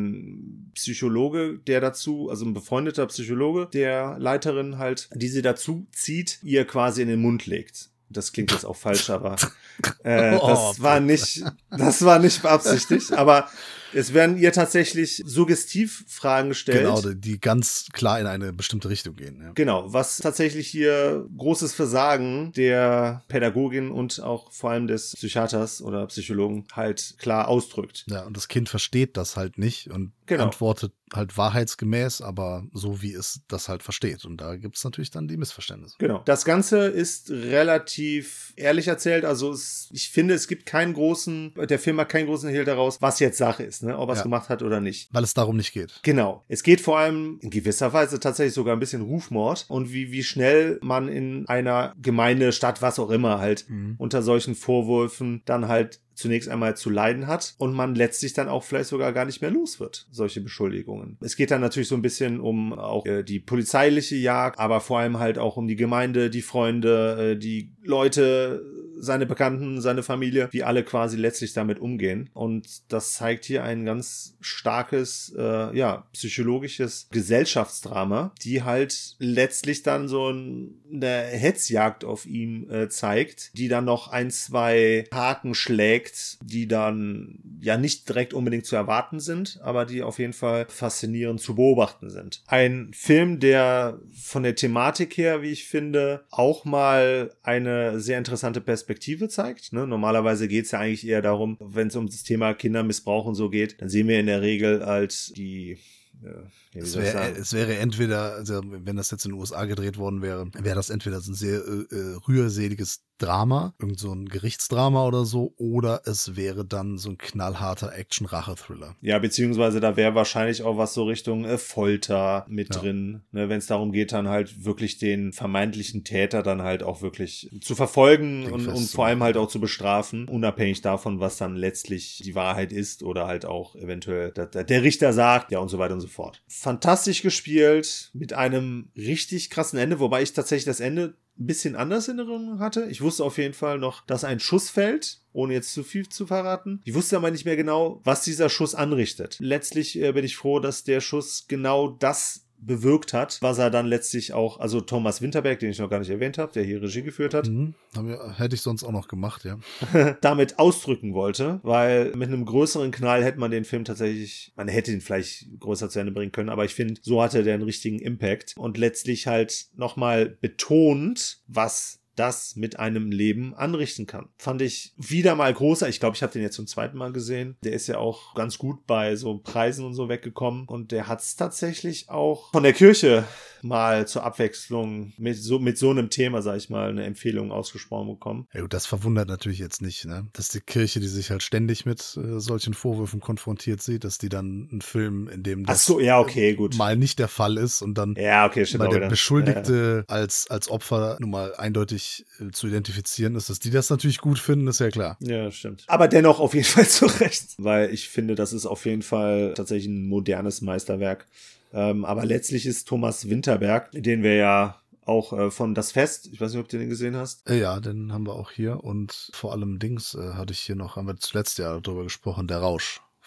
ein Psychologe, der dazu, also ein befreundeter Psychologe der Leiterin halt, die sie dazu zieht, ihr quasi in den Mund legt. Das klingt jetzt auch falsch, aber äh, das war nicht, das war nicht beabsichtigt, aber es werden ihr tatsächlich Suggestivfragen gestellt. Genau, die ganz klar in eine bestimmte Richtung gehen. Ja. Genau, was tatsächlich hier großes Versagen der Pädagogin und auch vor allem des Psychiaters oder Psychologen halt klar ausdrückt. Ja, und das Kind versteht das halt nicht und Genau. antwortet halt wahrheitsgemäß, aber so wie es das halt versteht. Und da gibt es natürlich dann die Missverständnisse. Genau. Das Ganze ist relativ ehrlich erzählt. Also es, ich finde, es gibt keinen großen, der Film hat keinen großen Hehl daraus, was jetzt Sache ist, ne? Ob er es Ja. gemacht hat oder nicht. Weil es darum nicht geht. Genau. Es geht vor allem in gewisser Weise tatsächlich sogar ein bisschen Rufmord und wie, wie schnell man in einer Gemeinde, Stadt, was auch immer halt Mhm. unter solchen Vorwürfen dann halt zunächst einmal zu leiden hat und man letztlich dann auch vielleicht sogar gar nicht mehr los wird, solche Beschuldigungen. Es geht dann natürlich so ein bisschen um auch äh, die polizeiliche Jagd, aber vor allem halt auch um die Gemeinde, die Freunde, äh, die Leute, seine Bekannten, seine Familie, wie alle quasi letztlich damit umgehen. Und das zeigt hier ein ganz starkes, äh, ja, psychologisches Gesellschaftsdrama, die halt letztlich dann so ein, eine Hetzjagd auf ihn äh, zeigt, die dann noch ein, zwei Haken schlägt, die dann ja nicht direkt unbedingt zu erwarten sind, aber die auf jeden Fall faszinierend zu beobachten sind. Ein Film, der von der Thematik her, wie ich finde, auch mal eine sehr interessante Perspektive zeigt. Ne? Normalerweise geht es ja eigentlich eher darum, wenn es um das Thema Kindermissbrauch und so geht, dann sehen wir in der Regel halt die Äh, Es, wär, es wäre entweder, also wenn das jetzt in den U S A gedreht worden wäre, wäre das entweder so ein sehr äh, rührseliges Drama, irgend so ein Gerichtsdrama oder so, oder es wäre dann so ein knallharter Action-Rache-Thriller. Ja, beziehungsweise da wäre wahrscheinlich auch was so Richtung äh, Folter mit Ja. drin, ne, wenn es darum geht, dann halt wirklich den vermeintlichen Täter dann halt auch wirklich zu verfolgen Ding und, und festzumachen. vor allem halt auch zu bestrafen, unabhängig davon, was dann letztlich die Wahrheit ist oder halt auch eventuell der, der Richter sagt, ja und so weiter und so fort. Fantastisch gespielt, mit einem richtig krassen Ende, wobei ich tatsächlich das Ende ein bisschen anders in Erinnerung hatte. Ich wusste auf jeden Fall noch, dass ein Schuss fällt, ohne jetzt zu viel zu verraten. Ich wusste aber nicht mehr genau, was dieser Schuss anrichtet. Letztlich äh, bin ich froh, dass der Schuss genau das bewirkt hat, was er dann letztlich auch, also Thomas Winterberg, den ich noch gar nicht erwähnt habe, der hier Regie geführt hat, Mhm. Haben wir, hätte ich sonst auch noch gemacht, ja. damit ausdrücken wollte, weil mit einem größeren Knall hätte man den Film tatsächlich, man hätte ihn vielleicht größer zu Ende bringen können, aber ich finde, so hatte der einen richtigen Impact und letztlich halt nochmal betont, was das mit einem Leben anrichten kann. Fand ich wieder mal großer. Ich glaube, ich habe den jetzt zum zweiten Mal gesehen. Der ist ja auch ganz gut bei so Preisen und so weggekommen. Und der hat es tatsächlich auch von der Kirche mal zur Abwechslung mit so, mit so einem Thema, sag ich mal, eine Empfehlung ausgesprochen bekommen. Ja, gut, das verwundert natürlich jetzt nicht, ne? Dass die Kirche, die sich halt ständig mit äh, solchen Vorwürfen konfrontiert sieht, dass die dann einen Film, in dem Ach das so, ja, okay, gut. mal nicht der Fall ist und dann Ja, okay, stimmt weil auch der wieder. Beschuldigte als, als Opfer nun mal eindeutig äh, zu identifizieren ist, dass die das natürlich gut finden, ist ja klar. Ja, stimmt. Aber dennoch auf jeden Fall zu Recht, weil ich finde, das ist auf jeden Fall tatsächlich ein modernes Meisterwerk. Ähm, aber letztlich ist Thomas Winterberg, den wir ja auch äh, von Das Fest, ich weiß nicht, ob du den gesehen hast. Äh, ja, den haben wir auch hier und vor allem Dings äh, hatte ich hier noch, haben wir zuletzt ja drüber gesprochen, Der Rausch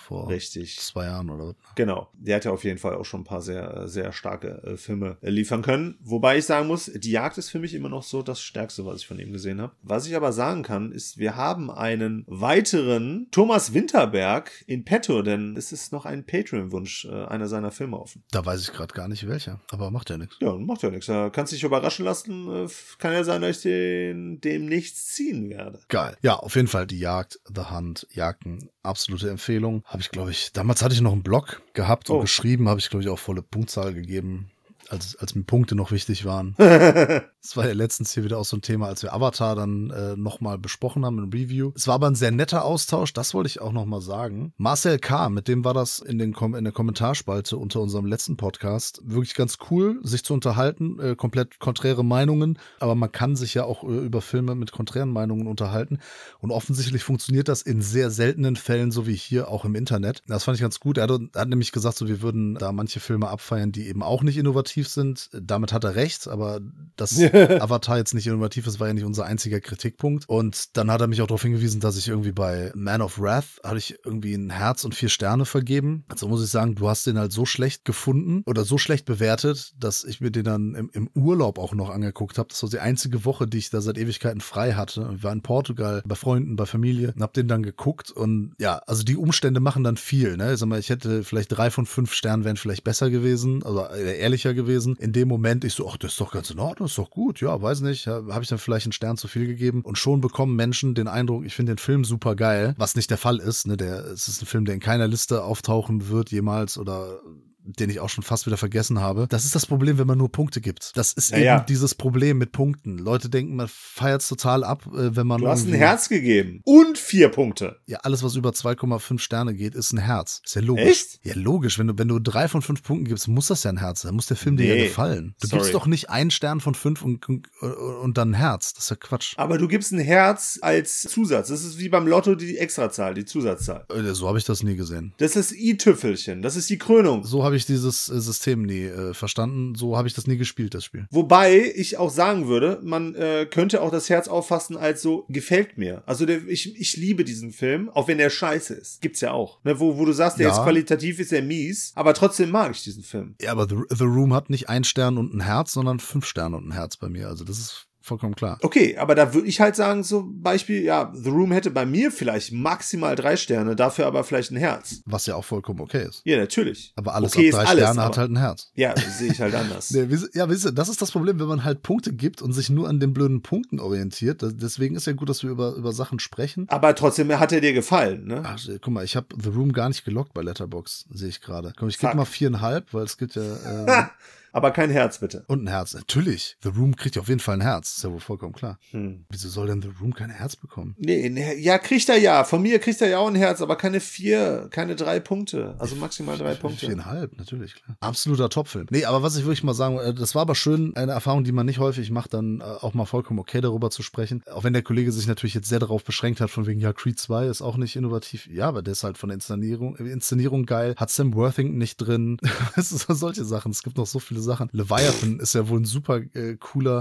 vor Richtig. zwei Jahren oder was. Genau. Der hat ja auf jeden Fall auch schon ein paar sehr, sehr starke äh, Filme äh, liefern können. Wobei ich sagen muss, Die Jagd ist für mich immer noch so das Stärkste, was ich von ihm gesehen habe. Was ich aber sagen kann, ist, wir haben einen weiteren Thomas Winterberg in petto, denn es ist noch ein Patreon-Wunsch äh, einer seiner Filme offen. Da weiß ich gerade gar nicht welcher, aber macht ja nichts. Ja, macht ja nichts. Da kannst dich überraschen lassen. Äh, kann ja sein, dass ich den demnächst ziehen werde. Geil. Ja, auf jeden Fall die Jagd, The Hunt, Jagden, absolute Empfehlung. Habe ich, glaube ich, damals hatte ich noch einen Blog gehabt und Oh. geschrieben, habe ich, glaube ich, auch volle Punktzahl gegeben, als, als mir Punkte noch wichtig waren. Das war ja letztens hier wieder auch so ein Thema, als wir Avatar dann äh, nochmal besprochen haben im Review. Es war aber ein sehr netter Austausch, das wollte ich auch nochmal sagen. Marcel K., mit dem war das in, den Kom- in der Kommentarspalte unter unserem letzten Podcast wirklich ganz cool, sich zu unterhalten, äh, komplett konträre Meinungen, aber man kann sich ja auch äh, über Filme mit konträren Meinungen unterhalten und offensichtlich funktioniert das in sehr seltenen Fällen, so wie hier auch im Internet. Das fand ich ganz gut. Er hat, er hat nämlich gesagt, so wir würden da manche Filme abfeiern, die eben auch nicht innovativ sind. Damit hat er recht, aber das Avatar jetzt nicht innovativ ist, war ja nicht unser einziger Kritikpunkt. Und dann hat er mich auch darauf hingewiesen, dass ich irgendwie bei Man of Wrath hatte ich irgendwie ein Herz und vier Sterne vergeben. Also muss ich sagen, du hast den halt so schlecht gefunden oder so schlecht bewertet, dass ich mir den dann im, im Urlaub auch noch angeguckt habe. Das war die einzige Woche, die ich da seit Ewigkeiten frei hatte. Ich war in Portugal bei Freunden, bei Familie und habe den dann geguckt. Und ja, also die Umstände machen dann viel. Ne? Ich sag mal, ich hätte vielleicht drei von fünf Sternen wären vielleicht besser gewesen, also ehrlicher gewesen. In dem Moment ich so, ach, das ist doch ganz in Ordnung, ist doch gut. Ja, weiß nicht, habe ich dann vielleicht einen Stern zu viel gegeben und schon bekommen Menschen den Eindruck, ich finde den Film super geil, was nicht der Fall ist. Ne? Der, es ist ein Film, der in keiner Liste auftauchen wird jemals oder den ich auch schon fast wieder vergessen habe. Das ist das Problem, wenn man nur Punkte gibt. Das ist Ja, eben ja. dieses Problem mit Punkten. Leute denken, man feiert es total ab, äh, wenn man Du hast ein irgendwie- Herz gegeben. Und vier Punkte. Ja, alles, was über zwei Komma fünf Sterne geht, ist ein Herz. Ist ja logisch. Echt? Ja, logisch. Wenn du, wenn du drei von fünf Punkten gibst, muss das ja ein Herz sein. Muss der Film dir Nee. ja gefallen. Du Sorry. gibst doch nicht einen Stern von fünf und, und, und dann ein Herz. Das ist ja Quatsch. Aber du gibst ein Herz als Zusatz. Das ist wie beim Lotto die Extrazahl, die Zusatzzahl. Äh, So habe ich das nie gesehen. Das ist i-Tüffelchen. Das ist die Krönung. So habe ich dieses äh, System nie äh, verstanden. So habe ich das nie gespielt, das Spiel. Wobei ich auch sagen würde, man äh, könnte auch das Herz auffassen als so, gefällt mir. Also der, ich, ich liebe diesen Film, auch wenn der scheiße ist. Gibt's ja auch. Ne, wo, wo du sagst, der Ja. ist qualitativ, ist er mies, aber trotzdem mag ich diesen Film. Ja, aber The, The Room hat nicht einen Stern und ein Herz, sondern fünf Sterne und ein Herz bei mir. Also das ist vollkommen klar. Okay, aber da würde ich halt sagen, so Beispiel, ja, The Room hätte bei mir vielleicht maximal drei Sterne, dafür aber vielleicht ein Herz. Was ja auch vollkommen okay ist. Ja, natürlich. Aber alles okay ab drei ist alles, Sterne hat aber- halt ein Herz. Ja, das sehe ich halt anders. Nee, wisst- ja, wisst ihr, das ist das Problem, wenn man halt Punkte gibt und sich nur an den blöden Punkten orientiert. Das, deswegen ist ja gut, dass wir über, über Sachen sprechen. Aber trotzdem hat er dir gefallen, ne? Ach, guck mal, ich habe The Room gar nicht gelockt bei Letterboxd, sehe ich gerade. Komm, ich gebe Fuck. mal viereinhalb, weil es gibt ja ähm, Aber kein Herz, bitte. und ein Herz. Natürlich, The Room kriegt ja auf jeden Fall ein Herz. Ist ja wohl vollkommen klar. Hm. Wieso soll denn The Room kein Herz bekommen? Nee, nee, ja, kriegt er ja. Von mir kriegt er ja auch ein Herz, aber keine vier, keine drei Punkte. Also maximal drei Punkte. Viereinhalb, natürlich, klar. Absoluter Topfilm. Nee, aber was ich wirklich mal sagen, äh, das war aber schön, eine Erfahrung, die man nicht häufig macht, dann äh, auch mal vollkommen okay darüber zu sprechen. Auch wenn der Kollege sich natürlich jetzt sehr darauf beschränkt hat, von wegen, ja, Creed zwei ist auch nicht innovativ. Ja, aber der ist halt von der Inszenierung, äh, Inszenierung geil. Hat Sam Worthington nicht drin. Es ist so solche Sachen. Es gibt noch so viele Sachen. Leviathan ist ja wohl ein super äh, cooler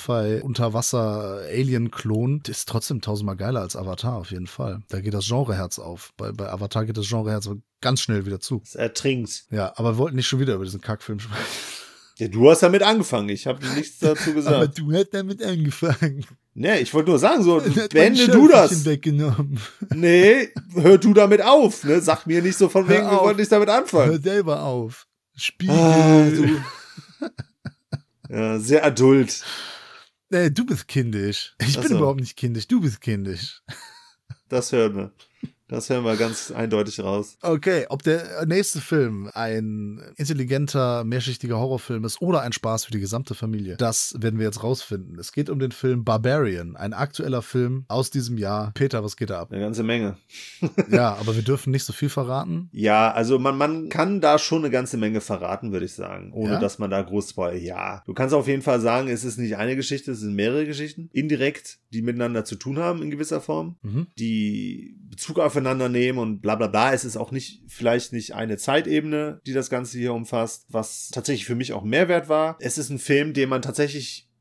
Sci-Fi-Unterwasser-Alien-Klon. Ist trotzdem tausendmal geiler als Avatar, auf jeden Fall. Da geht das Genreherz auf. Bei, bei Avatar geht das Genreherz aber ganz schnell wieder zu. Es ertrinkt. Ja, aber wir wollten nicht schon wieder über diesen Kackfilm sprechen. Ja, du hast damit angefangen. Ich habe nichts dazu Aber gesagt. du hast damit angefangen. Nee, ich wollte nur sagen, so, Dann hat beende mein du Schöpfchen das. weggenommen. Nee, hör du damit auf. Ne? Sag mir nicht so von Hör wegen, wir auf. wollten nicht damit Hör anfangen. selber auf. Spiegel. Ah, du. Ja, sehr adult. Nee, du bist kindisch. Ich Ach bin so. überhaupt nicht kindisch. Du bist kindisch. Das hören wir. Das hören wir ganz eindeutig raus. Okay, ob der nächste Film ein intelligenter, mehrschichtiger Horrorfilm ist oder ein Spaß für die gesamte Familie, das werden wir jetzt rausfinden. Es geht um den Film Barbarian, ein aktueller Film aus diesem Jahr. Peter, was geht da ab? Eine ganze Menge. Ja, aber wir dürfen nicht so viel verraten. Ja, also man, man kann da schon eine ganze Menge verraten, würde ich sagen. Ohne Ja? dass man da groß spoilert. Ja. Du kannst auf jeden Fall sagen, es ist nicht eine Geschichte, es sind mehrere Geschichten. Indirekt, die miteinander zu tun haben in gewisser Form. Mhm. Die Bezug aufeinander nehmen und bla bla bla. Es ist auch nicht, vielleicht nicht eine Zeitebene, die das Ganze hier umfasst, was tatsächlich für mich auch Mehrwert war. Es ist ein Film, den man tatsächlich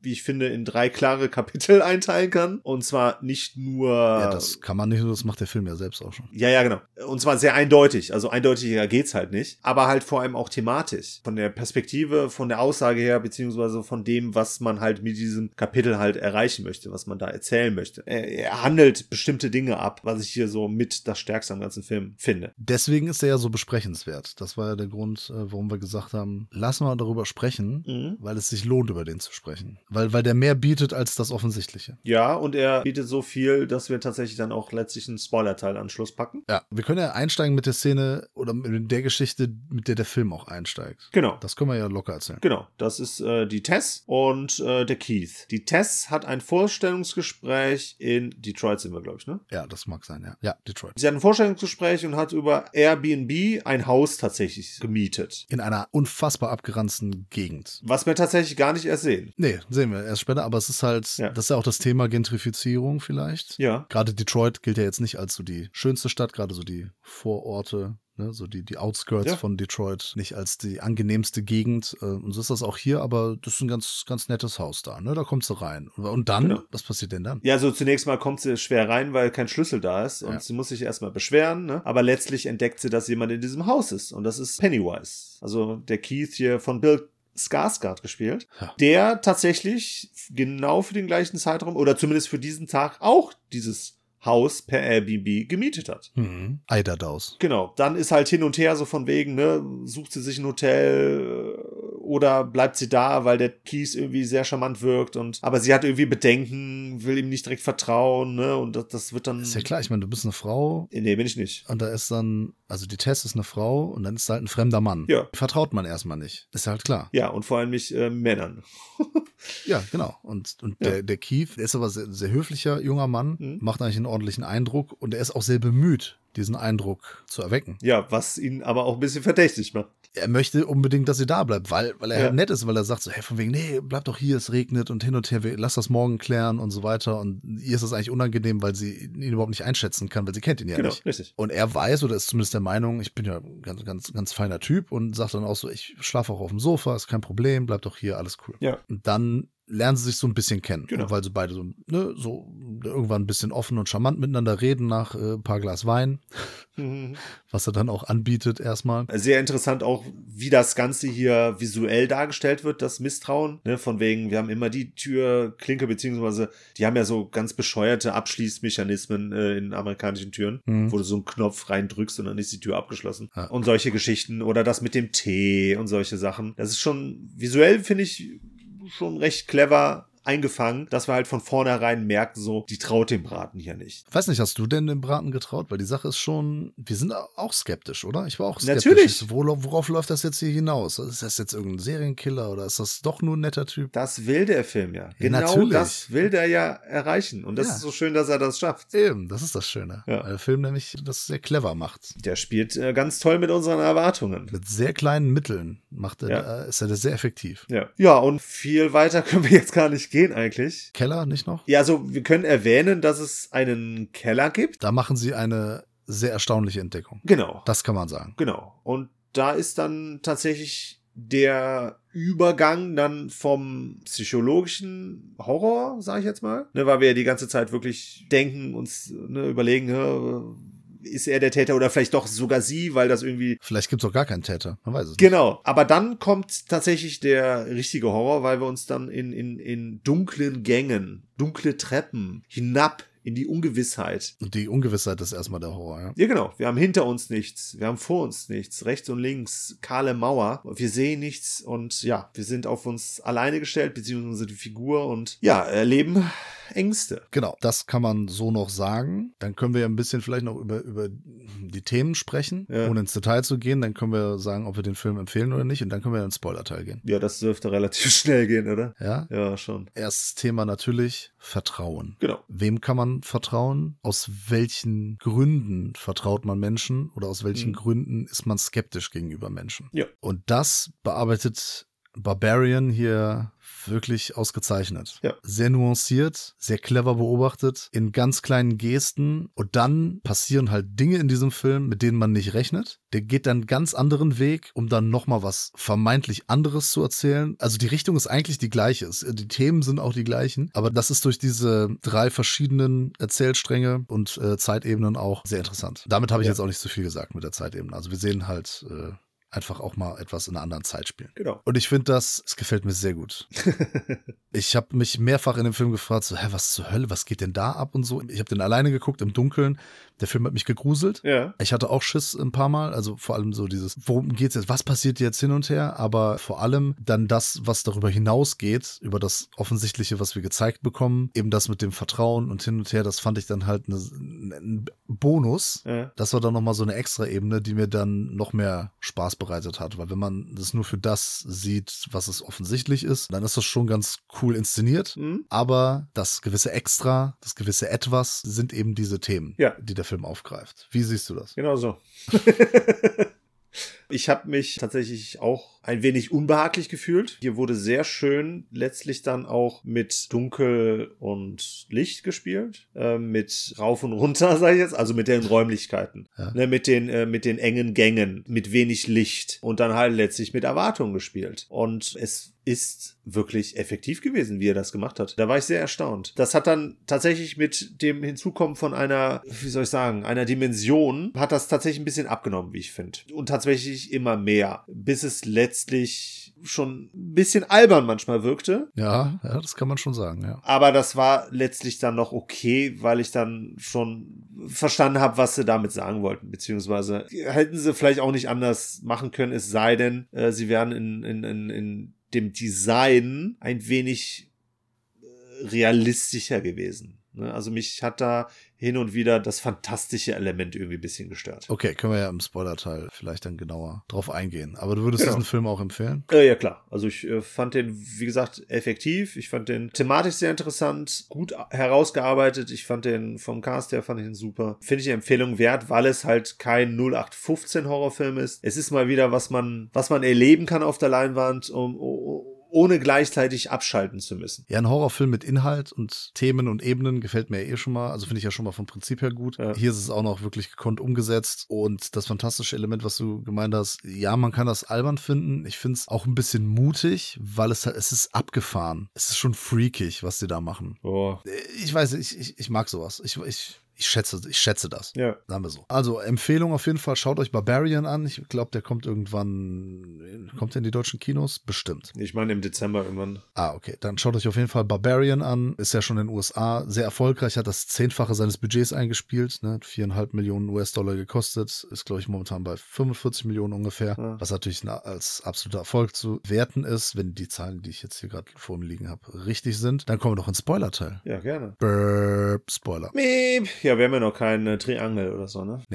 wie ich finde, in drei klare Kapitel einteilen kann. Und zwar nicht nur... Ja, das kann man nicht nur, das macht der Film ja selbst auch schon. Ja, ja, genau. Und zwar sehr eindeutig. Also eindeutiger geht's halt nicht. Aber halt vor allem auch thematisch. Von der Perspektive, von der Aussage her, beziehungsweise von dem, was man halt mit diesem Kapitel halt erreichen möchte, was man da erzählen möchte. Er, er handelt bestimmte Dinge ab, was ich hier so mit das Stärkste am ganzen Film finde. Deswegen ist er ja so besprechenswert. Das war ja der Grund, warum wir gesagt haben, lass mal darüber sprechen, mhm. weil es sich lohnt, über den zu sprechen. Weil, weil der mehr bietet als das Offensichtliche. Ja, und er bietet so viel, dass wir tatsächlich dann auch letztlich einen Spoiler-Teil an Schluss packen. Ja, wir können ja einsteigen mit der Szene oder mit der Geschichte, mit der der Film auch einsteigt. Genau. Das können wir ja locker erzählen. Genau, das ist äh, die Tess und äh, der Keith. Die Tess hat ein Vorstellungsgespräch in Detroit, sind wir, glaube ich, ne? Ja, das mag sein, ja. Ja, Detroit. Sie hat ein Vorstellungsgespräch und hat über Airbnb ein Haus tatsächlich gemietet. In einer unfassbar abgeranzten Gegend. Was wir tatsächlich gar nicht erst sehen. Nee, sehen wir erst später, aber es ist halt, ja. das ist ja auch das Thema Gentrifizierung vielleicht. Ja. Gerade Detroit gilt ja jetzt nicht als so die schönste Stadt, gerade so die Vororte, ne, so die, die Outskirts ja. von Detroit, nicht als die angenehmste Gegend. Und so ist das auch hier, aber das ist ein ganz, ganz nettes Haus da, ne? Da kommt sie rein. Und dann, genau. was passiert denn dann? Ja, so zunächst mal kommt sie schwer rein, weil kein Schlüssel da ist und ja. sie muss sich erstmal beschweren, ne? Aber letztlich entdeckt sie, dass jemand in diesem Haus ist und das ist Pennywise. Also der Keith hier von Bill Skarsgård gespielt, ja. der tatsächlich genau für den gleichen Zeitraum oder zumindest für diesen Tag auch dieses Haus per Airbnb gemietet hat. Mhm. Eiderdaus. Genau. Dann ist halt hin und her so von wegen, ne, sucht sie sich ein Hotel oder bleibt sie da, weil der Keith irgendwie sehr charmant wirkt und, aber sie hat irgendwie Bedenken, will ihm nicht direkt vertrauen, ne, und das, das wird dann... Ist ja klar, ich meine, du bist eine Frau. Nee, bin ich nicht. Und da ist dann, also die Tess ist eine Frau und dann ist da halt ein fremder Mann. Ja. Vertraut man erstmal nicht. Ist ja halt klar. Ja, und vor allem nicht äh, Männern. Ja, genau. Und, und ja. Der, der Keith, der ist aber sehr, sehr höflicher junger Mann, mhm. macht eigentlich einen ordentlichen Eindruck und er ist auch sehr bemüht, diesen Eindruck zu erwecken. Ja, was ihn aber auch ein bisschen verdächtig macht. Er möchte unbedingt, dass sie da bleibt, weil, weil er ja. halt nett ist, weil er sagt so, hey, von wegen, nee, bleib doch hier, es regnet und hin und her, wir, lass das morgen klären und so weiter. Und ihr ist das eigentlich unangenehm, weil sie ihn überhaupt nicht einschätzen kann, weil sie kennt ihn ja genau, nicht. Richtig. Und er weiß oder ist zumindest der Meinung, ich bin ja ein ganz, ganz, ganz feiner Typ und sagt dann auch so, ich schlafe auch auf dem Sofa, ist kein Problem, bleib doch hier, alles cool. Ja. Und dann lernen sie sich so ein bisschen kennen, genau. weil sie beide so, ne, so irgendwann ein bisschen offen und charmant miteinander reden nach äh, ein paar Glas Wein, mhm. was er dann auch anbietet erstmal. Sehr interessant auch, wie das Ganze hier visuell dargestellt wird, das Misstrauen, ne, von wegen, wir haben immer die Türklinke, beziehungsweise die haben ja so ganz bescheuerte Abschließmechanismen äh, in amerikanischen Türen, mhm. wo du so einen Knopf reindrückst und dann ist die Tür abgeschlossen. Ja. Und solche Geschichten oder das mit dem Tee und solche Sachen. Das ist schon visuell, finde ich, schon recht clever eingefangen, dass wir halt von vornherein merken, so, die traut dem Braten hier nicht. Weiß nicht, hast du denn dem Braten getraut? Weil die Sache ist schon, wir sind auch skeptisch, oder? Ich war auch skeptisch. Natürlich. Wo, worauf läuft das jetzt hier hinaus? Ist das jetzt irgendein Serienkiller oder ist das doch nur ein netter Typ? Das will der Film ja. ja genau natürlich. Das will der ja erreichen. Und das ja. ist so schön, dass er das schafft. Eben, das ist das Schöne. Ja. Weil der Film nämlich das sehr clever macht. Der spielt äh, ganz toll mit unseren Erwartungen. Mit sehr kleinen Mitteln macht er, ja. äh, ist er sehr effektiv. Ja. Ja, und viel weiter können wir jetzt gar nicht gehen eigentlich. Keller nicht noch? Ja, also wir können erwähnen, dass es einen Keller gibt. Da machen sie eine sehr erstaunliche Entdeckung. Genau. Das kann man sagen. Genau. Und da ist dann tatsächlich der Übergang dann vom psychologischen Horror, sage ich jetzt mal, ne, weil wir ja die ganze Zeit wirklich denken, uns ne, überlegen, ne, ist er der Täter oder vielleicht doch sogar sie, weil das irgendwie... Vielleicht gibt es auch gar keinen Täter, man weiß es nicht. Genau, aber dann kommt tatsächlich der richtige Horror, weil wir uns dann in, in, in dunklen Gängen, dunkle Treppen hinab in die Ungewissheit. Und die Ungewissheit ist erstmal der Horror, ja? Ja, genau. Wir haben hinter uns nichts, wir haben vor uns nichts, rechts und links kahle Mauer, wir sehen nichts und ja, wir sind auf uns alleine gestellt, beziehungsweise die Figur und ja, erleben Ängste. Genau, das kann man so noch sagen. Dann können wir ja ein bisschen vielleicht noch über, über die Themen sprechen, ja. ohne ins Detail zu gehen. Dann können wir sagen, ob wir den Film empfehlen oder nicht. Und dann können wir in den Spoiler-Teil gehen. Ja, das dürfte relativ schnell gehen, oder? Ja? Ja, schon. Erstes Thema natürlich Vertrauen. Genau. Wem kann man vertrauen? Aus welchen Gründen vertraut man Menschen? Oder aus welchen mhm. Gründen ist man skeptisch gegenüber Menschen? Ja. Und das bearbeitet Barbarian hier wirklich ausgezeichnet. Ja. Sehr nuanciert, sehr clever beobachtet, in ganz kleinen Gesten und dann passieren halt Dinge in diesem Film, mit denen man nicht rechnet. Der geht dann einen ganz anderen Weg, um dann nochmal was vermeintlich anderes zu erzählen. Also die Richtung ist eigentlich die gleiche. Die Themen sind auch die gleichen, aber das ist durch diese drei verschiedenen Erzählstränge und äh, Zeitebenen auch sehr interessant. Damit habe ich Ja. jetzt auch nicht so viel gesagt mit der Zeitebene. Also wir sehen halt äh, einfach auch mal etwas in einer anderen Zeit spielen. Genau. Und ich finde das, es gefällt mir sehr gut. Ich habe mich mehrfach in dem Film gefragt, so, hä, was zur Hölle, was geht denn da ab und so. Ich habe den alleine geguckt im Dunkeln. Der Film hat mich gegruselt. Ja. Ich hatte auch Schiss ein paar Mal, also vor allem so dieses, worum geht's jetzt, was passiert jetzt hin und her, aber vor allem dann das, was darüber hinausgeht, über das Offensichtliche, was wir gezeigt bekommen, eben das mit dem Vertrauen und hin und her, das fand ich dann halt ein Bonus. Ja. Das war dann nochmal so eine extra Ebene, die mir dann noch mehr Spaß bereitet hat, weil wenn man das nur für das sieht, was es offensichtlich ist, dann ist das schon ganz cool inszeniert, Mhm. aber das gewisse Extra, das gewisse Etwas sind eben diese Themen, Ja. die der Film aufgreift. Wie siehst du das? Genau so. Ich habe mich tatsächlich auch ein wenig unbehaglich gefühlt. Hier wurde sehr schön letztlich dann auch mit Dunkel und Licht gespielt, äh, mit rauf und runter, sage ich jetzt, also mit den Räumlichkeiten, Ja. ne, mit den äh, mit den engen Gängen, mit wenig Licht und dann halt letztlich mit Erwartungen gespielt. Und es ist wirklich effektiv gewesen, wie er das gemacht hat. Da war ich sehr erstaunt. Das hat dann tatsächlich mit dem Hinzukommen von einer, wie soll ich sagen, einer Dimension, hat das tatsächlich ein bisschen abgenommen, wie ich finde. Und tatsächlich immer mehr, bis es letztlich schon ein bisschen albern manchmal wirkte. Ja, ja, das kann man schon sagen, ja. Aber das war letztlich dann noch okay, weil ich dann schon verstanden habe, was sie damit sagen wollten. Beziehungsweise hätten sie vielleicht auch nicht anders machen können, es sei denn, äh, sie wären in, in, in, in dem Design ein wenig äh, realistischer gewesen. Ne? Also mich hat da hin und wieder das fantastische Element irgendwie ein bisschen gestört. Okay, können wir ja im Spoiler-Teil vielleicht dann genauer drauf eingehen. Aber du würdest Genau. diesen Film auch empfehlen? Äh, ja, klar. Also ich äh, fand den, wie gesagt, effektiv. Ich fand den thematisch sehr interessant, gut herausgearbeitet. Ich fand den vom Cast her, fand ich ihn super. Finde ich eine Empfehlung wert, weil es halt kein null acht fünfzehn Horrorfilm ist. Es ist mal wieder, was man, was man erleben kann auf der Leinwand, um, um ohne gleichzeitig abschalten zu müssen. Ja, ein Horrorfilm mit Inhalt und Themen und Ebenen gefällt mir eh schon mal. Also finde ich ja schon mal vom Prinzip her gut. Ja. Hier ist es auch noch wirklich gekonnt umgesetzt. Und das fantastische Element, was du gemeint hast, ja, man kann das albern finden. Ich finde es auch ein bisschen mutig, weil es halt, es ist abgefahren. Es ist schon freakig, was die da machen. Oh. Ich weiß, ich, ich, ich mag sowas. Ich, ich, ich schätze, ich schätze das. Ja. Sagen wir so. Also Empfehlung auf jeden Fall, schaut euch Barbarian an. Ich glaube, der kommt irgendwann, kommt der in die deutschen Kinos? Bestimmt. Ich meine im Dezember irgendwann. Ah, okay. Dann schaut euch auf jeden Fall Barbarian an. Ist ja schon in den U S A sehr erfolgreich, hat das Zehnfache seines Budgets eingespielt, ne? viereinhalb Millionen U S-Dollar gekostet. Ist, glaube ich, momentan bei fünfundvierzig Millionen ungefähr. Ja. Was natürlich als absoluter Erfolg zu werten ist, wenn die Zahlen, die ich jetzt hier gerade vor mir liegen habe, richtig sind. Dann kommen wir doch ins Spoiler-Teil. Ja, gerne. Burp, Spoiler. Miep. Ja, wir haben ja noch keinen äh, Triangel oder so, ne? Nee.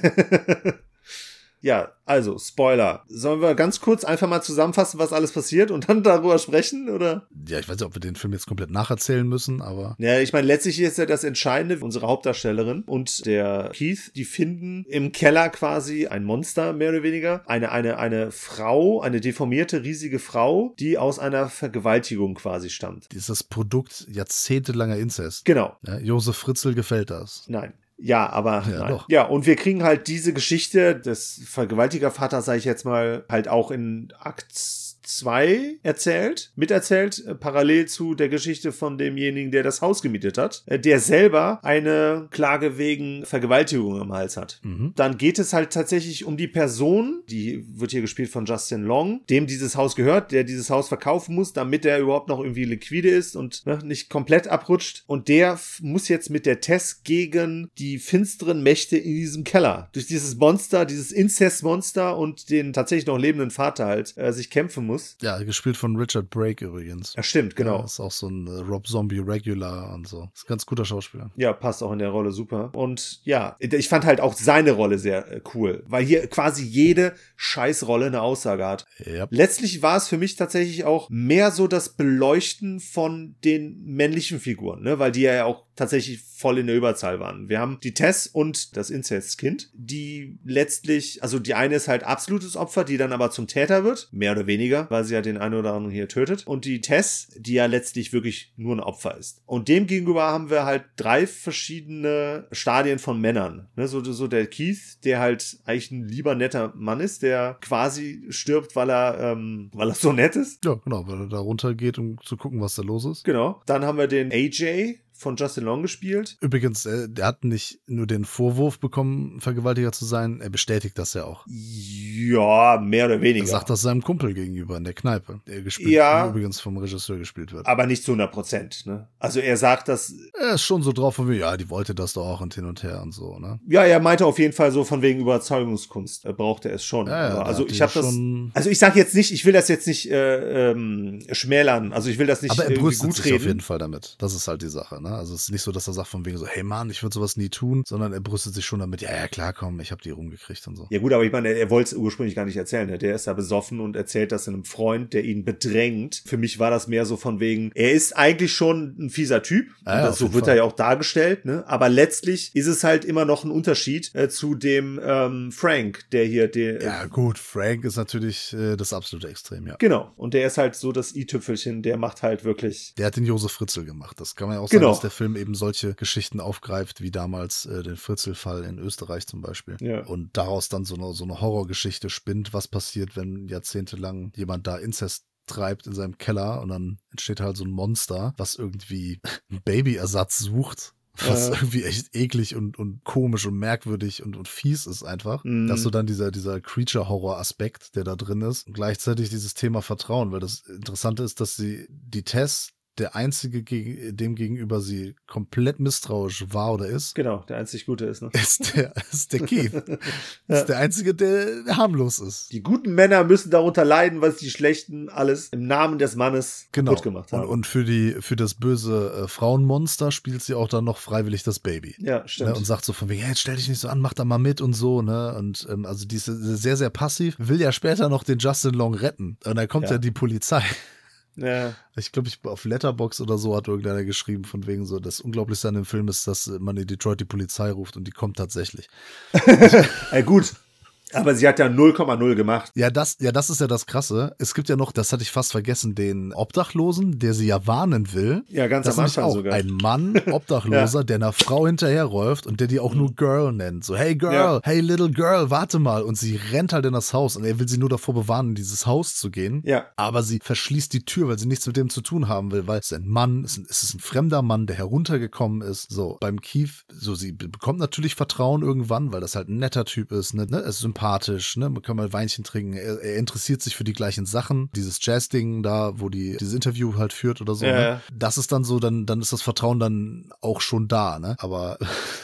Ja, also, Spoiler. Sollen wir ganz kurz einfach mal zusammenfassen, was alles passiert und dann darüber sprechen, oder? Ja, ich weiß nicht, ob wir den Film jetzt komplett nacherzählen müssen, aber Ja, ich meine, letztlich ist ja das Entscheidende, unsere Hauptdarstellerin und der Keith, die finden im Keller quasi ein Monster, mehr oder weniger. Eine, eine, eine Frau, eine deformierte, riesige Frau, die aus einer Vergewaltigung quasi stammt. dieses Produkt jahrzehntelanger Inzest. Genau. Ja, Josef Fritzl gefällt das. Nein. Ja, aber Ja, nein. doch. Ja, und wir kriegen halt diese Geschichte des Vergewaltigervaters, sage ich jetzt mal, halt auch in Akt zwei erzählt, miterzählt, äh, parallel zu der Geschichte von demjenigen, der das Haus gemietet hat, äh, der selber eine Klage wegen Vergewaltigung am Hals hat. Mhm. Dann geht es halt tatsächlich um die Person, die wird hier gespielt von Justin Long, dem dieses Haus gehört, der dieses Haus verkaufen muss, damit er überhaupt noch irgendwie liquide ist und ne, nicht komplett abrutscht. Und der f- muss jetzt mit der Tess gegen die finsteren Mächte in diesem Keller, durch dieses Monster, dieses Inzestmonster und den tatsächlich noch lebenden Vater halt, äh, sich kämpfen muss. Ja, gespielt von Richard Brake übrigens. Ja, stimmt, genau. Ja, ist auch so ein äh, Rob Zombie Regular und so. Ist ein ganz guter Schauspieler. Ja, passt auch in der Rolle super. Und ja, ich fand halt auch seine Rolle sehr äh, cool, weil hier quasi jede Scheißrolle eine Aussage hat. Ja. Letztlich war es für mich tatsächlich auch mehr so das Beleuchten von den männlichen Figuren, ne? Weil die ja auch tatsächlich voll in der Überzahl waren. Wir haben die Tess und das Inzestkind, die letztlich, also die eine ist halt absolutes Opfer, die dann aber zum Täter wird, mehr oder weniger, weil sie ja den einen oder anderen hier tötet. Und die Tess, die ja letztlich wirklich nur ein Opfer ist. Und dem gegenüber haben wir halt drei verschiedene Stadien von Männern. Ne, so, so der Keith, der halt eigentlich ein lieber netter Mann ist, der quasi stirbt, weil er, ähm, weil er so nett ist. Ja, genau, weil er da runtergeht, um zu gucken, was da los ist. Genau. Dann haben wir den A J von Justin Long gespielt. Übrigens, äh, der hat nicht nur den Vorwurf bekommen, Vergewaltiger zu sein, er bestätigt das ja auch. Ja, mehr oder weniger. Er sagt das seinem Kumpel gegenüber in der Kneipe, der gespielt, ja, übrigens vom Regisseur gespielt wird. Aber nicht zu hundert Prozent, ne? Also er sagt das... Er ist schon so drauf von mir, ja, die wollte das doch auch und hin und her und so, ne? Ja, er meinte auf jeden Fall so von wegen Überzeugungskunst, er brauchte es schon. Ja, ja, also ich habe das... Also ich sag jetzt nicht, ich will das jetzt nicht äh, ähm, schmälern, also ich will das nicht aber er irgendwie brüstet gut sich reden. Auf jeden Fall damit. Das ist halt die Sache, ne? Also es ist nicht so, dass er sagt von wegen so, hey Mann, ich würde sowas nie tun, sondern er brüstet sich schon damit, ja, ja, klar, komm, ich habe die rumgekriegt und so. Ja gut, aber ich meine, er, er wollte es ursprünglich gar nicht erzählen, ne? Der ist da besoffen und erzählt das einem Freund, der ihn bedrängt. Für mich war das mehr so von wegen, er ist eigentlich schon ein fieser Typ, ja, ja, das, so wird Fall. Er ja auch dargestellt, ne? Aber letztlich ist es halt immer noch ein Unterschied äh, zu dem ähm, Frank, der hier... Der, äh, ja gut, Frank ist natürlich äh, das absolute Extrem, ja. Genau, und der ist halt so das i-Tüpfelchen, der macht halt wirklich... Der hat den Josef Fritzl gemacht, das kann man ja auch genau. sagen, dass der Film eben solche Geschichten aufgreift, wie damals äh, den Fritzl-Fall in Österreich zum Beispiel. Ja. Und daraus dann so eine, so eine Horrorgeschichte spinnt, was passiert, wenn jahrzehntelang jemand da Inzest treibt in seinem Keller und dann entsteht halt so ein Monster, was irgendwie einen Babyersatz sucht. Was äh. irgendwie echt eklig und, und komisch und merkwürdig und, und fies ist einfach. Mm. Dass so dann dieser, dieser Creature-Horror-Aspekt, der da drin ist. Und gleichzeitig dieses Thema Vertrauen, weil das Interessante ist, dass sie die Tess der Einzige, gegen, dem gegenüber sie komplett misstrauisch war oder ist. Genau, der einzig Gute ist, ne? Ist der, ist der Keith. ja. Ist der Einzige, der harmlos ist. Die guten Männer müssen darunter leiden, was die Schlechten alles im Namen des Mannes genau. kaputt gemacht haben. Und, und für, die, für das böse äh, Frauenmonster spielt sie auch dann noch freiwillig das Baby. Ja, stimmt. Ne? Und sagt so von wegen, hey, jetzt stell dich nicht so an, mach da mal mit und so, ne? Und ähm, also die ist sehr, sehr passiv, will ja später noch den Justin Long retten. Und dann kommt ja, ja die Polizei. Ja. Ich glaube, ich auf Letterboxd oder so hat irgendeiner geschrieben, von wegen so, das Unglaublichste an dem Film ist, dass man in Detroit die Polizei ruft und die kommt tatsächlich. Ey, gut. Aber sie hat ja null Komma null gemacht. Ja, das, ja, das ist ja das Krasse. Es gibt ja noch, das hatte ich fast vergessen, den Obdachlosen, der sie ja warnen will. Ja, ganz das am ist Anfang auch sogar. Ein Mann, Obdachloser, ja. der einer Frau hinterherläuft und der die auch nur Girl nennt. So, hey Girl, ja. hey little Girl, warte mal. Und sie rennt halt in das Haus und er will sie nur davor bewahren, in dieses Haus zu gehen. Ja. Aber sie verschließt die Tür, weil sie nichts mit dem zu tun haben will, weil es ist ein Mann, es ist ein fremder Mann, der heruntergekommen ist. So, beim Keith, so, sie bekommt natürlich Vertrauen irgendwann, weil das halt ein netter Typ ist, ne? Er ist sympathisch, ne? Kann mal Weinchen trinken. Er, er interessiert sich für die gleichen Sachen. Dieses Jazz-Ding da, wo die dieses Interview halt führt oder so. Ja. Ne? Das ist dann so, dann, dann ist das Vertrauen dann auch schon da, ne? Aber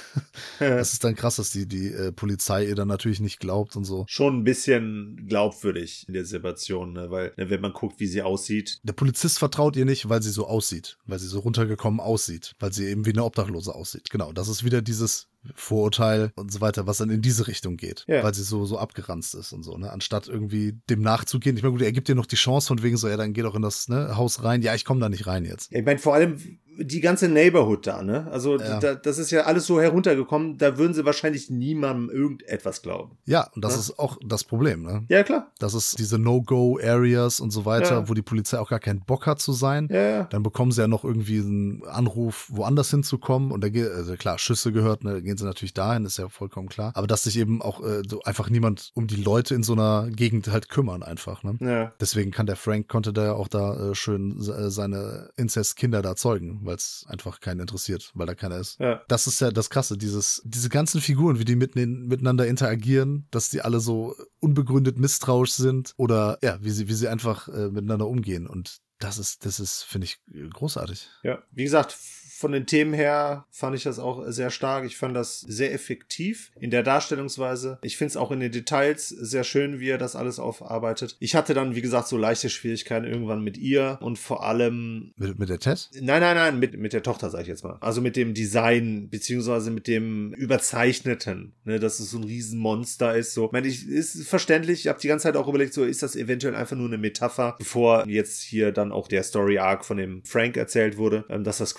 ja. Das ist dann krass, dass die, die äh, Polizei ihr dann natürlich nicht glaubt und so. Schon ein bisschen glaubwürdig in der Situation, ne? Weil, ne, wenn man guckt, wie sie aussieht. Der Polizist vertraut ihr nicht, weil sie so aussieht. Weil sie so runtergekommen aussieht. Weil sie eben wie eine Obdachlose aussieht. Genau, das ist wieder dieses Vorurteil und so weiter, was dann in diese Richtung geht, ja. weil sie so so abgeranzt ist und so, ne, anstatt irgendwie dem nachzugehen. Ich meine, gut, er gibt dir noch die Chance von wegen so, ja, dann geh doch in das ne, Haus rein. Ja, ich komme da nicht rein jetzt. Ich meine, vor allem die ganze Neighborhood da, ne? Also ja. da, das ist ja alles so heruntergekommen, da würden sie wahrscheinlich niemandem irgendetwas glauben. Ja, und das ja? ist auch das Problem, ne? Ja, klar. Das ist diese No-Go-Areas und so weiter, ja. wo die Polizei auch gar keinen Bock hat zu sein. Ja, ja. Dann bekommen sie ja noch irgendwie einen Anruf, woanders hinzukommen und da geht, also klar, Schüsse gehört, ne, da gehen sie natürlich dahin, ist ja vollkommen klar. Aber dass sich eben auch äh, so einfach niemand um die Leute in so einer Gegend halt kümmern einfach, ne? Ja. Deswegen kann der Frank, konnte da ja auch da äh, schön äh, seine Inzestkinder da zeugen, weil es einfach keinen interessiert, weil da keiner ist. Ja. Das ist ja das Krasse, dieses, diese ganzen Figuren, wie die mitten, miteinander interagieren, dass die alle so unbegründet misstrauisch sind oder ja, wie sie, wie sie einfach äh, miteinander umgehen und das ist, das ist, finde ich, großartig. Ja, wie gesagt, von den Themen her fand ich das auch sehr stark. Ich fand das sehr effektiv in der Darstellungsweise. Ich finde es auch in den Details sehr schön, wie er das alles aufarbeitet. Ich hatte dann, wie gesagt, so leichte Schwierigkeiten irgendwann mit ihr und vor allem... Mit, mit der Tess? Nein, nein, nein, mit, mit der Tochter, sage ich jetzt mal. Also mit dem Design, beziehungsweise mit dem Überzeichneten, ne, dass es so ein Riesenmonster ist. So. Ich meine, ich, ist verständlich. Ich habe die ganze Zeit auch überlegt, so ist das eventuell einfach nur eine Metapher, bevor jetzt hier dann auch der Story-Arc von dem Frank erzählt wurde, dass das quasi nur eine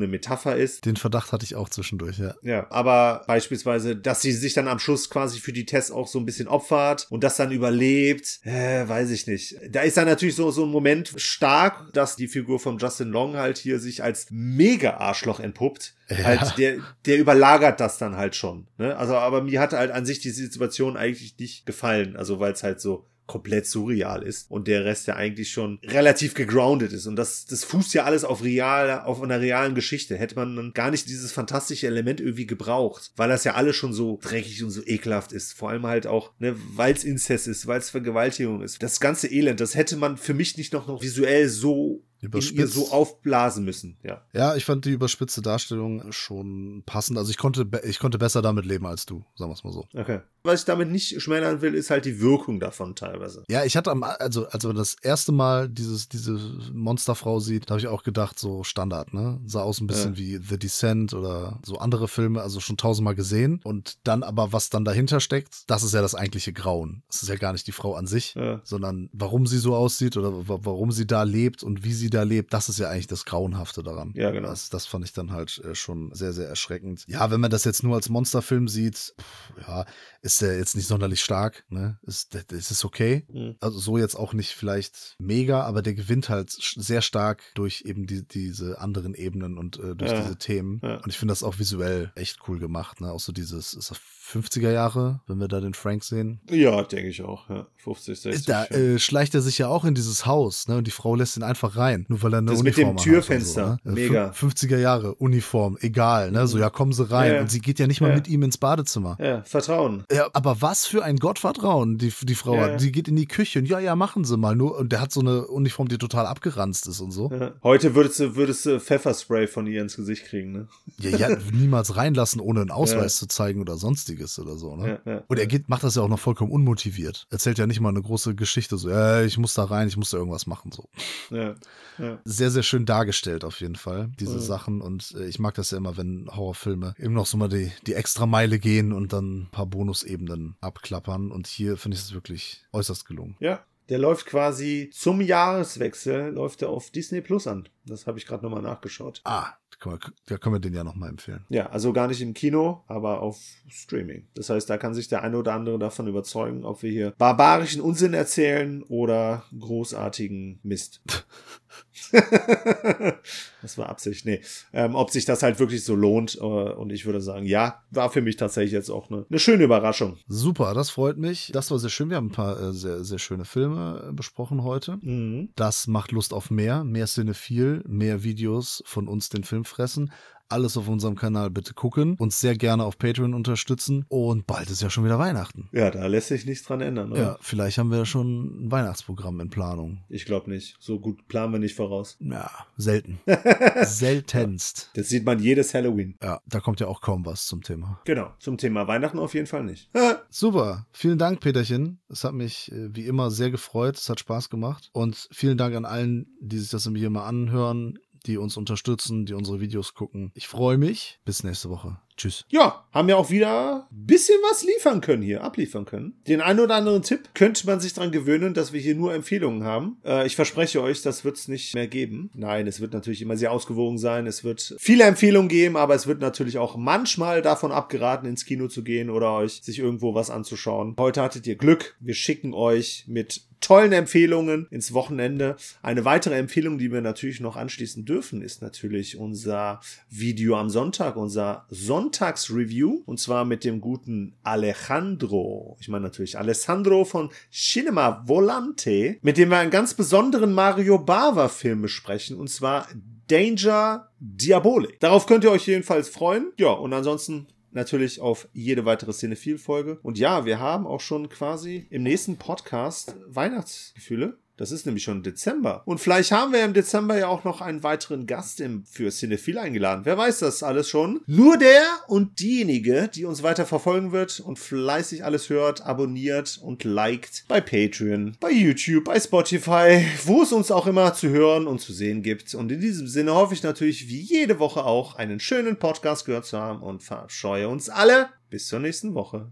eine Metapher ist. Den Verdacht hatte ich auch zwischendurch, ja. Ja, aber beispielsweise, dass sie sich dann am Schluss quasi für die Tess auch so ein bisschen opfert und das dann überlebt, äh, weiß ich nicht. Da ist dann natürlich so, so ein Moment stark, dass die Figur von Justin Long halt hier sich als Mega-Arschloch entpuppt. Ja. Halt, der, der überlagert das dann halt schon. Ne? Also, aber mir hat halt an sich die Situation eigentlich nicht gefallen. Also, weil es halt so komplett surreal ist und der Rest ja eigentlich schon relativ gegroundet ist. Und das, das fußt ja alles auf real, auf einer realen Geschichte. Hätte man dann gar nicht dieses fantastische Element irgendwie gebraucht, weil das ja alles schon so dreckig und so ekelhaft ist. Vor allem halt auch, ne, weil es Inzest ist, weil es Vergewaltigung ist. Das ganze Elend, das hätte man für mich nicht noch, noch visuell so in ihr so aufblasen müssen, ja. Ja, ich fand die überspitzte Darstellung schon passend. Also ich konnte, ich konnte besser damit leben als du, sagen wir es mal so. Okay. Was ich damit nicht schmälern will, ist halt die Wirkung davon teilweise. Ja, ich hatte am, also, als man das erste Mal dieses, diese Monsterfrau sieht, da habe ich auch gedacht, so Standard, ne? Sah aus ein bisschen ja. wie The Descent oder so andere Filme, also schon tausendmal gesehen. Und dann aber, was dann dahinter steckt, das ist ja das eigentliche Grauen. Das ist ja gar nicht die Frau an sich, ja. sondern warum sie so aussieht oder warum sie da lebt und wie sie da lebt, das ist ja eigentlich das Grauenhafte daran. Ja, genau. Das, das fand ich dann halt äh, schon sehr, sehr erschreckend. Ja, wenn man das jetzt nur als Monsterfilm sieht, pff, ja, ist der jetzt nicht sonderlich stark, ne? Ist, das ist okay. Mhm. Also so jetzt auch nicht vielleicht mega, aber der gewinnt halt sehr stark durch eben die, diese anderen Ebenen und äh, durch ja. diese Themen. Ja. Und ich finde das auch visuell echt cool gemacht, ne? Auch so dieses, ist das fünfziger Jahre, wenn wir da den Frank sehen? Ja, denke ich auch, ja. fünfzig, sechzig. Da äh, schleicht er sich ja auch in dieses Haus, ne? Und die Frau lässt ihn einfach rein, nur weil er eine das Uniform hat. Das mit dem Türfenster, hat so, ne? mega. fünfziger Jahre, Uniform, egal, ne? So, ja, kommen sie rein. Ja. Und sie geht ja nicht mal ja. mit ihm ins Badezimmer. Ja, Vertrauen. Ja, aber was für ein Gottvertrauen die, die Frau ja. hat. Die geht in die Küche und ja, ja, machen sie mal. Nur, und der hat so eine Uniform, die total abgeranzt ist und so. Ja. Heute würdest du, würdest du Pfefferspray von ihr ins Gesicht kriegen, ne? Ja, ja, niemals reinlassen, ohne einen Ausweis ja. zu zeigen oder sonstiges oder so, ne? Ja, ja. Und er geht, macht das ja auch noch vollkommen unmotiviert. Erzählt ja nicht mal eine große Geschichte, so, ja, ich muss da rein, ich muss da irgendwas machen, so. Ja, ja. Sehr, sehr schön dargestellt auf jeden Fall, diese ja. Sachen. Und äh, ich mag das ja immer, wenn Horrorfilme eben noch so mal die, die extra Meile gehen und dann ein paar Bonusebenen abklappern. Und hier finde ich es wirklich äußerst gelungen. Ja. Der läuft quasi zum Jahreswechsel, läuft er auf Disney Plus an. Das habe ich gerade nochmal nachgeschaut. Ah, da können wir den ja nochmal empfehlen. Ja, also gar nicht im Kino, aber auf Streaming. Das heißt, da kann sich der eine oder andere davon überzeugen, ob wir hier barbarischen Unsinn erzählen oder großartigen Mist. Das war Absicht, nee. Ähm, ob sich das halt wirklich so lohnt. Äh, und ich würde sagen, ja, war für mich tatsächlich jetzt auch eine, eine schöne Überraschung. Super, das freut mich. Das war sehr schön. Wir haben ein paar äh, sehr, sehr schöne Filme äh, besprochen heute. Mhm. Das macht Lust auf mehr. Mehr Cinephil, mehr Videos von uns, den Film fressen. Alles auf unserem Kanal bitte gucken, uns sehr gerne auf Patreon unterstützen und bald ist ja schon wieder Weihnachten. Ja, da lässt sich nichts dran ändern, oder? Ja, vielleicht haben wir schon ein Weihnachtsprogramm in Planung. Ich glaube nicht. So gut planen wir nicht voraus. Ja, selten. Seltenst. Das sieht man jedes Halloween. Ja, da kommt ja auch kaum was zum Thema. Genau, zum Thema Weihnachten auf jeden Fall nicht. Super, vielen Dank, Peterchen. Es hat mich äh, wie immer sehr gefreut, es hat Spaß gemacht und vielen Dank an allen, die sich das hier mal anhören, die uns unterstützen, die unsere Videos gucken. Ich freue mich. Bis nächste Woche. Tschüss. Ja, haben ja auch wieder ein bisschen was liefern können hier, abliefern können. Den einen oder anderen Tipp könnte man sich dran gewöhnen, dass wir hier nur Empfehlungen haben. Äh, ich verspreche euch, das wird es nicht mehr geben. Nein, es wird natürlich immer sehr ausgewogen sein. Es wird viele Empfehlungen geben, aber es wird natürlich auch manchmal davon abgeraten, ins Kino zu gehen oder euch sich irgendwo was anzuschauen. Heute hattet ihr Glück. Wir schicken euch mit tollen Empfehlungen ins Wochenende. Eine weitere Empfehlung, die wir natürlich noch anschließen dürfen, ist natürlich unser Video am Sonntag, unser Sonntagsreview, und zwar mit dem guten Alejandro. Ich meine natürlich Alessandro von Cinema Volante, mit dem wir einen ganz besonderen Mario Bava-Film besprechen, und zwar Danger Diabolik. Darauf könnt ihr euch jedenfalls freuen. Ja, und ansonsten natürlich auf jede weitere Cinephil-Folge. Und ja, wir haben auch schon quasi im nächsten Podcast Weihnachtsgefühle. Das ist nämlich schon Dezember. Und vielleicht haben wir im Dezember ja auch noch einen weiteren Gast im, für Cinephil eingeladen. Wer weiß das alles schon? Nur der und diejenige, die uns weiter verfolgen wird und fleißig alles hört, abonniert und liked bei Patreon, bei YouTube, bei Spotify, wo es uns auch immer zu hören und zu sehen gibt. Und in diesem Sinne hoffe ich natürlich wie jede Woche auch einen schönen Podcast gehört zu haben und verabscheue uns alle. Bis zur nächsten Woche.